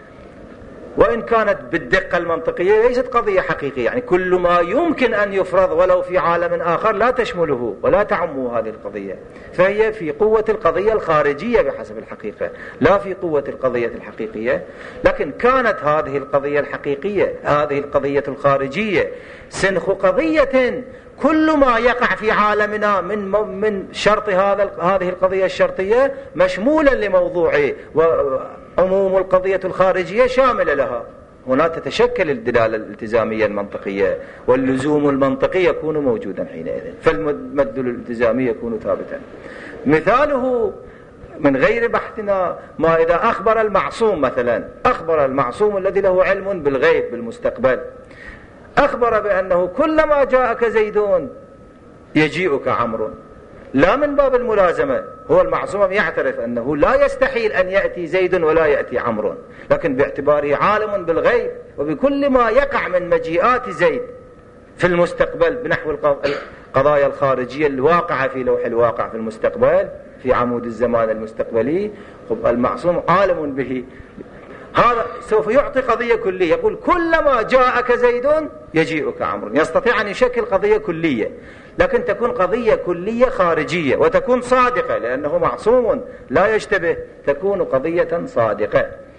وإن كانت بالدقة المنطقية ليست قضية حقيقية، يعني كل ما يمكن أن يفرض ولو في عالم آخر لا تشمله ولا تعمه هذه القضية، فهي في قوة القضية الخارجية بحسب الحقيقة لا في قوة القضية الحقيقية. لكن كانت هذه القضية الحقيقية هذه القضية الخارجية سنخ قضية كل ما يقع في عالمنا من شرط هذه القضية الشرطية مشمولا لموضوعه، وعموم القضية الخارجية شاملة لها. هنا تتشكل الدلالة الالتزامية المنطقية، واللزوم المنطقي يكون موجودا حينئذ، فالمدلول الالتزامي يكون ثابتا. مثاله من غير بحثنا ما إذا أخبر المعصوم مثلا، أخبر المعصوم الذي له علم بالغيب بالمستقبل، أخبر بأنه كلما جاءك زيدون يجيئك عمرو، لا من باب الملازمة، هو المعصوم يعترف أنه لا يستحيل أن يأتي زيد ولا يأتي عمرو، لكن باعتباره عالم بالغيب وبكل ما يقع من مجيئات زيد في المستقبل بنحو القضايا الخارجية الواقعة في لوح الواقع في المستقبل في عمود الزمان المستقبلي، المعصوم عالم به، هذا سوف يعطي قضية كلية، يقول كلما جاءك زيد يجيئك عمرو، يستطيع أن يشكل قضية كلية، لكن تكون قضية كلية خارجية وتكون صادقة لأنه معصوم لا يشتبه، تكون قضية صادقة.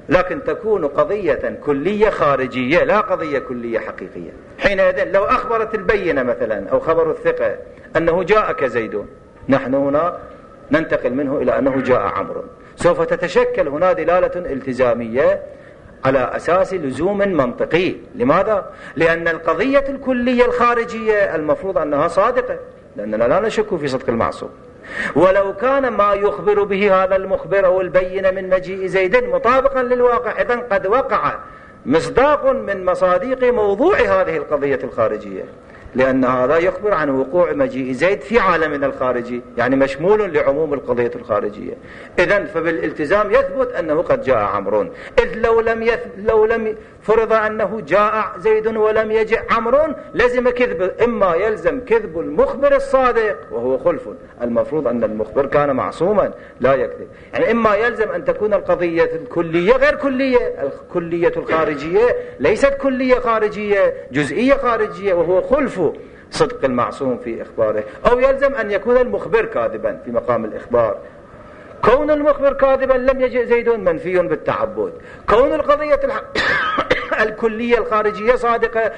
لكن تكون قضية كلية خارجية لا قضية كلية حقيقية. حينئذ لو أخبرت البينة مثلا أو خبر الثقة أنه جاءك زيد، نحن هنا ننتقل منه إلى أنه جاء عمرو، سوف تتشكل هنا دلالة التزامية على أساس لزوم منطقي. لماذا؟ لأن القضية الكلية الخارجية المفروض أنها صادقة، لأننا لا نشك في صدق المعصوم. ولو كان ما يخبر به هذا المخبر أو البينة من مجيء زيد مطابقا للواقع، إذن قد وقع مصداق من مصاديق موضوع هذه القضية الخارجية، لأن هذا يخبر عن وقوع مجيء زيد في عالمنا الخارجي، يعني مشمول لعموم القضية الخارجية. إذن فبالالتزام يثبت أنه قد جاء عمرو، إذ لو لم فرض أنه جاء زيد ولم يجئ عمرو لازم كذب، إما يلزم كذب المخبر الصادق وهو خلف، المفروض أن المخبر كان معصوما لا يكذب، يعني إما يلزم أن تكون القضية الكلية غير كلية، الكلية الخارجية ليست كلية خارجية، جزئية خارجية وهو خلف صدق المعصوم في إخباره، أو يلزم أن يكون المخبر كاذبا في مقام الإخبار. كون المخبر كاذبا لم يجئ زيد منفي بالتعبد، كون القضية الكلية الخارجية صادقة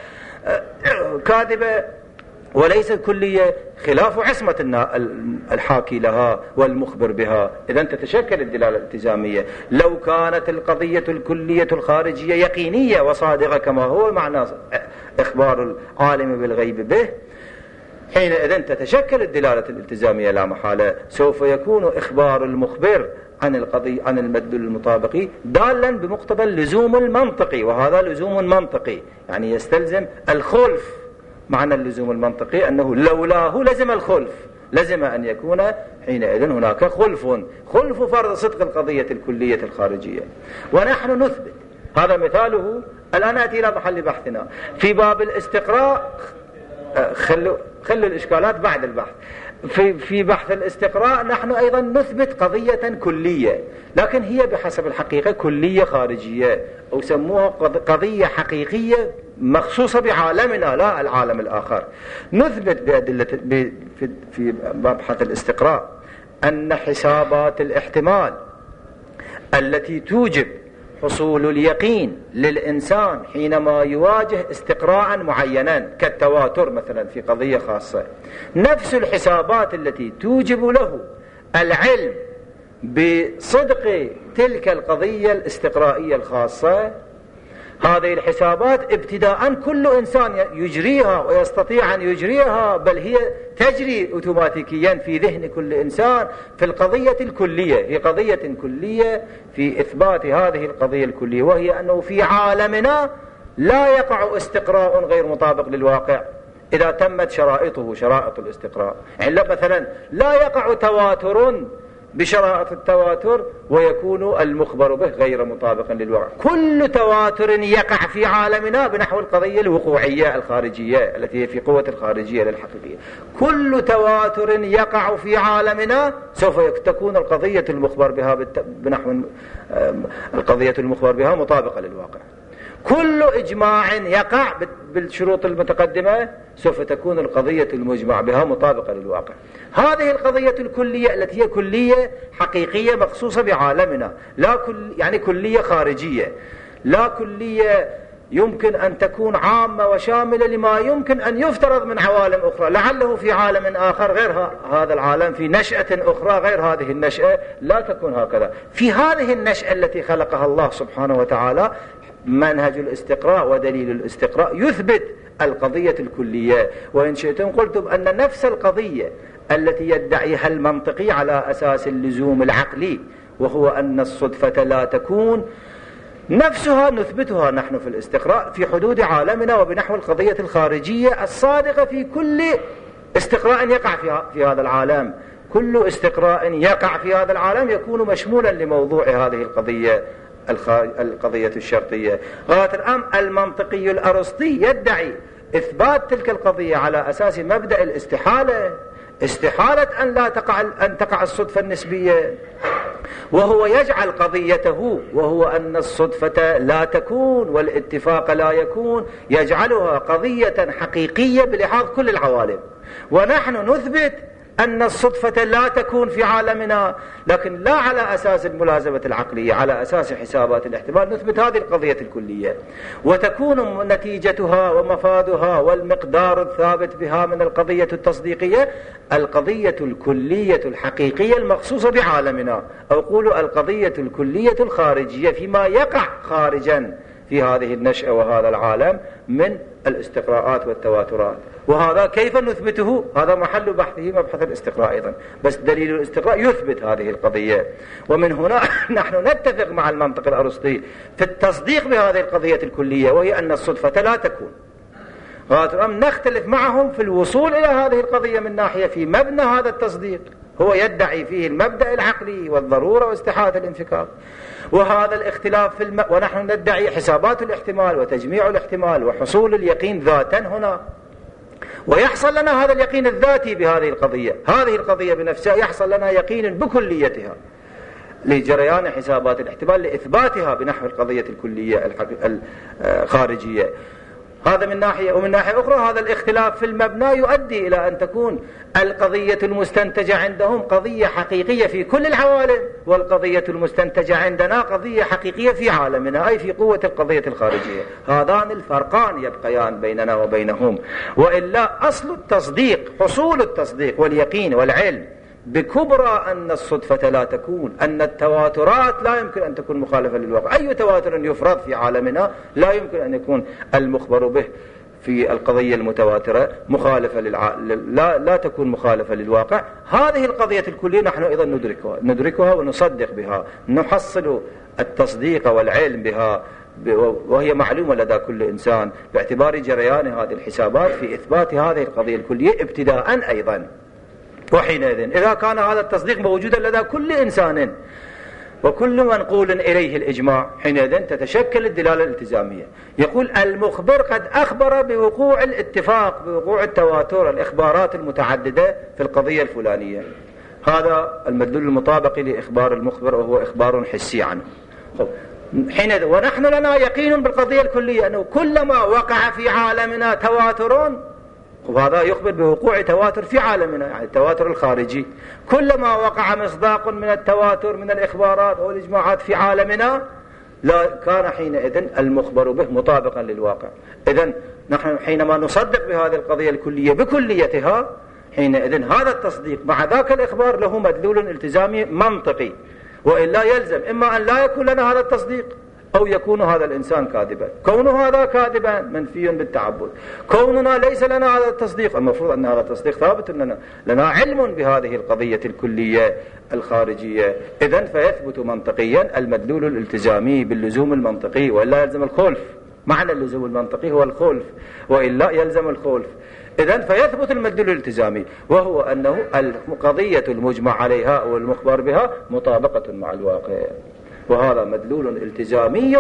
كاذبة وليس كلية خلاف عصمة الحاكي لها والمخبر بها. إذن تتشكل الدلالة الالتزامية. لو كانت القضية الكلية الخارجية يقينية وصادقة كما هو معنى إخبار العالم بالغيب به، حينئذ تتشكل الدلالة الالتزامية لا محالة. سوف يكون إخبار المخبر عن القضية عن المدلول المطابقي دالا بمقتضى اللزوم المنطقي، وهذا لزوم منطقي يعني يستلزم الخلف. معنى اللزوم المنطقي أنه لولاه لزم الخلف، لزم أن يكون حينئذ هناك خلف فرض صدق القضية الكلية الخارجية. ونحن نثبت هذا مثاله. الآن نأتي إلى محل بحثنا في باب الاستقراء. خلوا الإشكالات بعد البحث. في بحث الاستقراء نحن أيضا نثبت قضية كلية، لكن هي بحسب الحقيقة كلية خارجية، أو سموها قضية حقيقية مخصوصة بعالمنا لا العالم الآخر. نثبت بأدلة في مبحث الاستقراء أن حسابات الاحتمال التي توجب حصول اليقين للإنسان حينما يواجه استقراء معينا كالتواتر مثلا في قضية خاصة، نفس الحسابات التي توجب له العلم بصدق تلك القضية الاستقرائية الخاصة، هذه الحسابات ابتداء كل إنسان يجريها ويستطيع أن يجريها، بل هي تجري أوتوماتيكيا في ذهن كل إنسان في القضية الكلية. هي قضية كلية في إثبات هذه القضية الكلية، وهي أنه في عالمنا لا يقع استقراء غير مطابق للواقع إذا تمت شرائطه، شرائط الاستقراء. يعني مثلا لا يقع تواتر بشرائط التواتر ويكون المخبر به غير مطابقا للواقع. كل تواتر يقع في عالمنا بنحو القضية الوقوعية الخارجية التي هي في قوة الخارجية للحقيقية، كل تواتر يقع في عالمنا سوف تكون القضية المخبر بها بنحو القضية المخبر بها مطابقة للواقع. كل إجماع يقع بالشروط المتقدمة سوف تكون القضية المجمع بها مطابقة للواقع. هذه القضية الكلية التي هي كلية حقيقية مخصوصة بعالمنا، لا يعني كلية خارجية، لا كلية يمكن أن تكون عامة وشاملة لما يمكن أن يفترض من عوالم أخرى، لعله في عالم آخر غير هذا العالم، في نشأة أخرى غير هذه النشأة، لا تكون هكذا. في هذه النشأة التي خلقها الله سبحانه وتعالى منهج الاستقراء ودليل الاستقراء يثبت القضية الكلية. وإن شئتم قلتم أن نفس القضية التي يدعيها المنطقي على أساس اللزوم العقلي، وهو أن الصدفة لا تكون، نفسها نثبتها نحن في الاستقراء في حدود عالمنا وبنحو القضية الخارجية الصادقة في كل استقراء يقع في هذا العالم. كل استقراء يقع في هذا العالم يكون مشمولا لموضوع هذه القضية الشرطية. غاية الأمر المنطقي الأرسطي يدعي إثبات تلك القضية على أساس مبدأ الاستحالة، استحالة أن تقع الصدفة النسبية، وهو يجعل قضيته وهو أن الصدفة لا تكون والاتفاق لا يكون، يجعلها قضية حقيقية بلحاظ كل العوالم. ونحن نثبت أن الصدفة لا تكون في عالمنا، لكن لا على أساس الملازمة العقلية، على أساس حسابات الاحتمال نثبت هذه القضية الكلية، وتكون نتيجتها ومفادها والمقدار الثابت بها من القضية التصديقية القضية الكلية الحقيقية المخصوصة بعالمنا، أو قولوا القضية الكلية الخارجية فيما يقع خارجا في هذه النشأة وهذا العالم من الاستقراءات والتواترات. وهذا كيف نثبته؟ هذا محل بحثه مبحث الاستقراء أيضا، بس دليل الاستقراء يثبت هذه القضية. ومن هنا نحن نتفق مع المنطق الأرسطي في التصديق بهذه القضية الكلية، وهي أن الصدفة لا تكون. نختلف معهم في الوصول إلى هذه القضية من ناحية في مبنى هذا التصديق، هو يدعي فيه المبدأ العقلي والضرورة واستحالة الانفكاك، وهذا الاختلاف ونحن ندعي حسابات الاحتمال وتجميع الاحتمال وحصول اليقين ذاتا هنا، ويحصل لنا هذا اليقين الذاتي بهذه القضية. هذه القضية بنفسها يحصل لنا يقين بكليتها لجريان حسابات الاحتمال لإثباتها بنحو القضية الكلية الخارجية. هذا من ناحية. ومن ناحية أخرى هذا الاختلاف في المبنى يؤدي إلى أن تكون القضية المستنتجة عندهم قضية حقيقية في كل العوالم، والقضية المستنتجة عندنا قضية حقيقية في عالمنا، أي في قوة القضية الخارجية. هذان الفرقان يبقيان بيننا وبينهم، وإلا أصل التصديق حصول التصديق واليقين والعلم بكبرى أن الصدفة لا تكون، أن التواترات لا يمكن أن تكون مخالفة للواقع. أي تواتر يفرض في عالمنا لا يمكن أن يكون المخبر به في القضية المتواترة مخالفة لا تكون مخالفة للواقع. هذه القضية الكلية نحن أيضا ندركها ونصدق بها، نحصل التصديق والعلم بها، وهي معلومة لدى كل إنسان باعتبار جريان هذه الحسابات في إثبات هذه القضية الكلية ابتداء أيضا. وحينئذ إذا كان هذا التصديق موجودا لدى كل إنسان وكل منقول إليه الإجماع، حينئذ تتشكل الدلالة الالتزامية. يقول المخبر قد أخبر بوقوع الاتفاق، بوقوع التواتر، الإخبارات المتعددة في القضية الفلانية. هذا المدلول المطابق لإخبار المخبر، وهو إخبار حسي عنه. حينئذ ونحن لنا يقين بالقضية الكلية أنه كلما وقع في عالمنا تواتر، وهذا يخبر بوقوع تواتر في عالمنا، يعني التواتر الخارجي، كلما وقع مصداق من التواتر من الإخبارات أو الإجماعات في عالمنا لا كان حينئذ المخبر به مطابقا للواقع. إذن نحن حينما نصدق بهذه القضية الكلية بكليتها، حينئذ هذا التصديق مع ذاك الإخبار له مدلول التزامي منطقي، وإلا يلزم إما أن لا يكون لنا هذا التصديق أو يكون هذا الإنسان كاذبا. كون هذا كاذبا منفي بالتعبد، كوننا ليس لنا هذا التصديق المفروض أن هذا التصديق ثابت لنا علم بهذه القضية الكلية الخارجية. إذن فيثبت منطقيا المدلول الالتزامي باللزوم المنطقي، وإلا يلزم الخلف. معنى اللزوم المنطقي هو الخلف، وإلا يلزم الخلف. إذن فيثبت المدلول الالتزامي، وهو أنه القضية المجمع عليها أو المخبر بها مطابقة مع الواقع، وهذا مدلول التزامي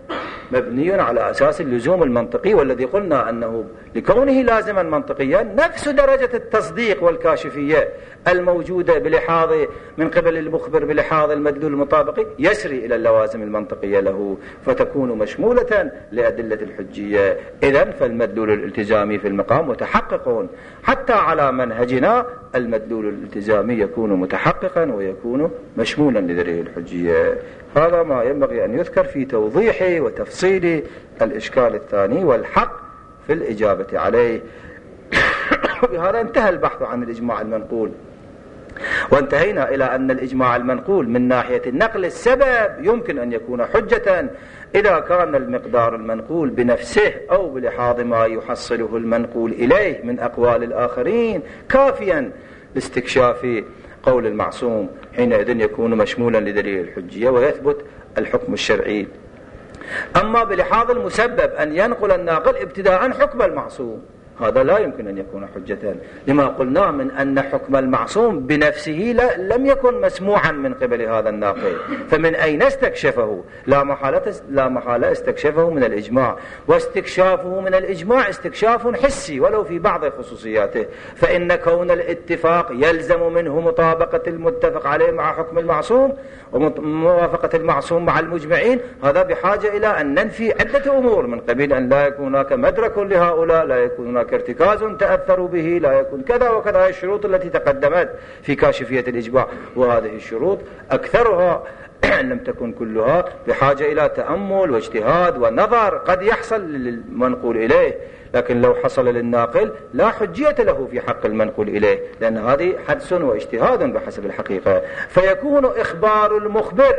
مبني على أساس اللزوم المنطقي، والذي قلنا أنه لكونه لازما منطقيا نفس درجة التصديق والكاشفية الموجودة بلحاظ من قبل المخبر بلحاظ المدلول المطابقي يسري إلى اللوازم المنطقية له، فتكون مشمولة لأدلة الحجية. إذن فالمدلول الالتزامي في المقام متحقق، حتى على منهجنا المدلول الالتزامي يكون متحققا ويكون مشمولا لدليل الحجية. هذا ما ينبغي أن يذكر في توضيح وتفصيل الإشكال الثاني والحق في الإجابة عليه. بهذا انتهى البحث عن الإجماع المنقول، وانتهينا إلى أن الإجماع المنقول من ناحية النقل السبب يمكن أن يكون حجة إذا كان المقدار المنقول بنفسه أو بلحاظ ما يحصله المنقول إليه من أقوال الآخرين كافيا لاستكشاف قول المعصوم، حينئذ يكون مشمولا لدليل الحجية ويثبت الحكم الشرعي. أما بلحاظ المسبب أن ينقل الناقل ابتداء حكم المعصوم، هذا لا يمكن أن يكون حجة، لما قلناه من أن حكم المعصوم بنفسه لم يكن مسموعا من قبل هذا الناقل، فمن أين استكشفه؟ لا محالة استكشفه من الإجماع، واستكشافه من الإجماع استكشاف حسي ولو في بعض خصوصياته، فإن كون الاتفاق يلزم منه مطابقة المتفق عليه مع حكم المعصوم وموافقة المعصوم مع المجمعين. هذا بحاجة إلى أن ننفي عدة أمور، من قبيل أن لا يكون هناك مدرك لهؤلاء، لا يكون هناك هناك ارتكاز تأثروا به، لا يكون كذا وكذا. الشروط التي تقدمت في كاشفية الإجماع، وهذه الشروط أكثرها إن لم تكن كلها بحاجة إلى تأمل واجتهاد ونظر قد يحصل للمنقول إليه، لكن لو حصل للناقل لا حجية له في حق المنقول إليه، لأن هذه حدس واجتهاد بحسب الحقيقة. فيكون إخبار المخبر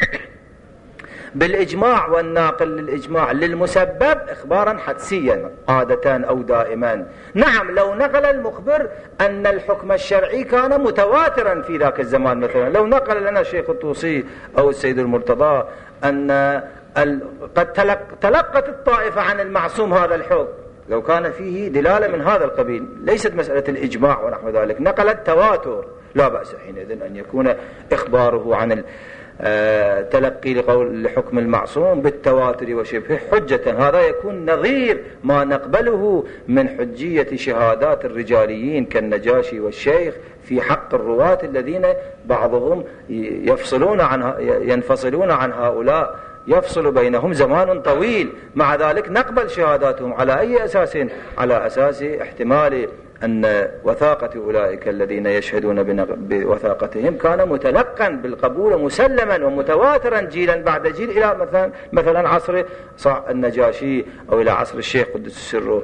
بالإجماع والناقل للإجماع للمسبب إخبارا حدسيا عادة أو دائما. نعم، لو نقل المخبر أن الحكم الشرعي كان متواترا في ذاك الزمان، مثلا لو نقل لنا الشيخ الطوسي أو السيد المرتضى أن قد تلقت الطائفة عن المعصوم هذا الحكم، لو كان فيه دلالة من هذا القبيل، ليست مسألة الإجماع ونحو ذلك، نقل التواتر، لا بأس حينئذ أن يكون إخباره عن تلقي لحكم المعصوم بالتواتر وشبهه حجة. هذا يكون نظير ما نقبله من حجية شهادات الرجاليين كالنجاشي والشيخ في حق الرواة الذين بعضهم ينفصلون عن هؤلاء، يفصل بينهم زمان طويل، مع ذلك نقبل شهاداتهم على أي أساس؟ على أساس احتمال أن وثاقة أولئك الذين يشهدون بوثاقتهم كان متلقا بالقبول مسلما ومتواترا جيلا بعد جيل إلى مثلا عصر النجاشي أو إلى عصر الشيخ قدس سره.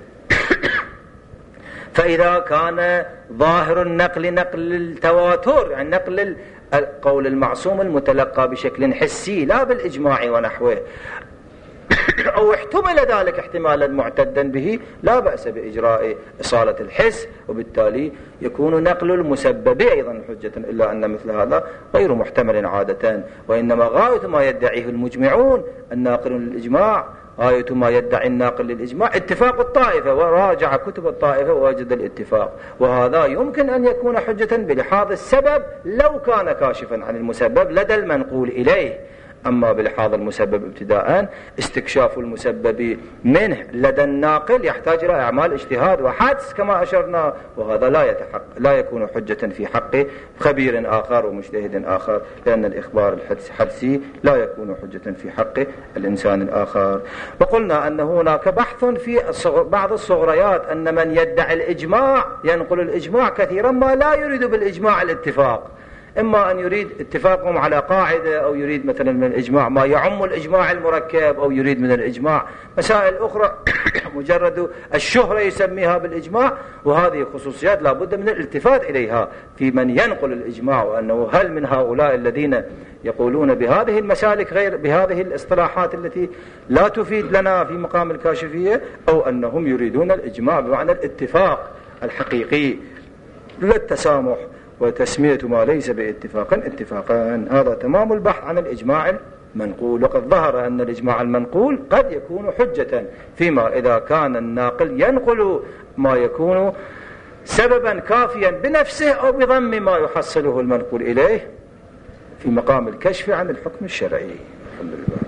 فإذا كان ظاهر النقل نقل التواتر، يعني نقل قول المعصوم المتلقى بشكل حسي لا بالإجماع ونحوه، أو احتمل ذلك احتمالا معتدا به، لا بأس بإجراء إصالة الحس، وبالتالي يكون نقل المسبب أيضا حجة، إلا أن مثل هذا غير محتمل عادة، وإنما غاية ما يدعيه المجمعون الناقل للإجماع، غاية ما يدعي الناقل للإجماع اتفاق الطائفة، وراجع كتب الطائفة ووجد الاتفاق، وهذا يمكن أن يكون حجة بلحاظ السبب لو كان كاشفا عن المسبب لدى المنقول إليه. أما بلحاظ المسبب ابتداء، استكشاف المسبب منه لدى الناقل يحتاج إلى أعمال اجتهاد وحدس كما أشرنا، وهذا لا يكون حجة في حق خبير آخر ومجتهد آخر، لأن الإخبار الحدسي لا يكون حجة في حق الإنسان الآخر. وقلنا أن هناك بحث في بعض الصغريات أن من يدعي الإجماع ينقل الإجماع كثيرا ما لا يريد بالإجماع الاتفاق، إما أن يريد اتفاقهم على قاعدة، أو يريد مثلا من الإجماع ما يعم الإجماع المركب، أو يريد من الإجماع مسائل أخرى مجرد الشهرة يسميها بالإجماع، وهذه خصوصيات لا بد من الالتفات إليها في من ينقل الإجماع، وأنه هل من هؤلاء الذين يقولون بهذه المسالك غير بهذه الاصطلاحات التي لا تفيد لنا في مقام الكاشفية، أو أنهم يريدون الإجماع بمعنى الاتفاق الحقيقي لا التسامح وتسمية ما ليس باتفاقا اتفاقا. هذا تمام البحث عن الإجماع المنقول. وقد ظهر أن الإجماع المنقول قد يكون حجة فيما إذا كان الناقل ينقل ما يكون سببا كافيا بنفسه أو بضم ما يحصله المنقول إليه في مقام الكشف عن الحكم الشرعي. الحمد لله.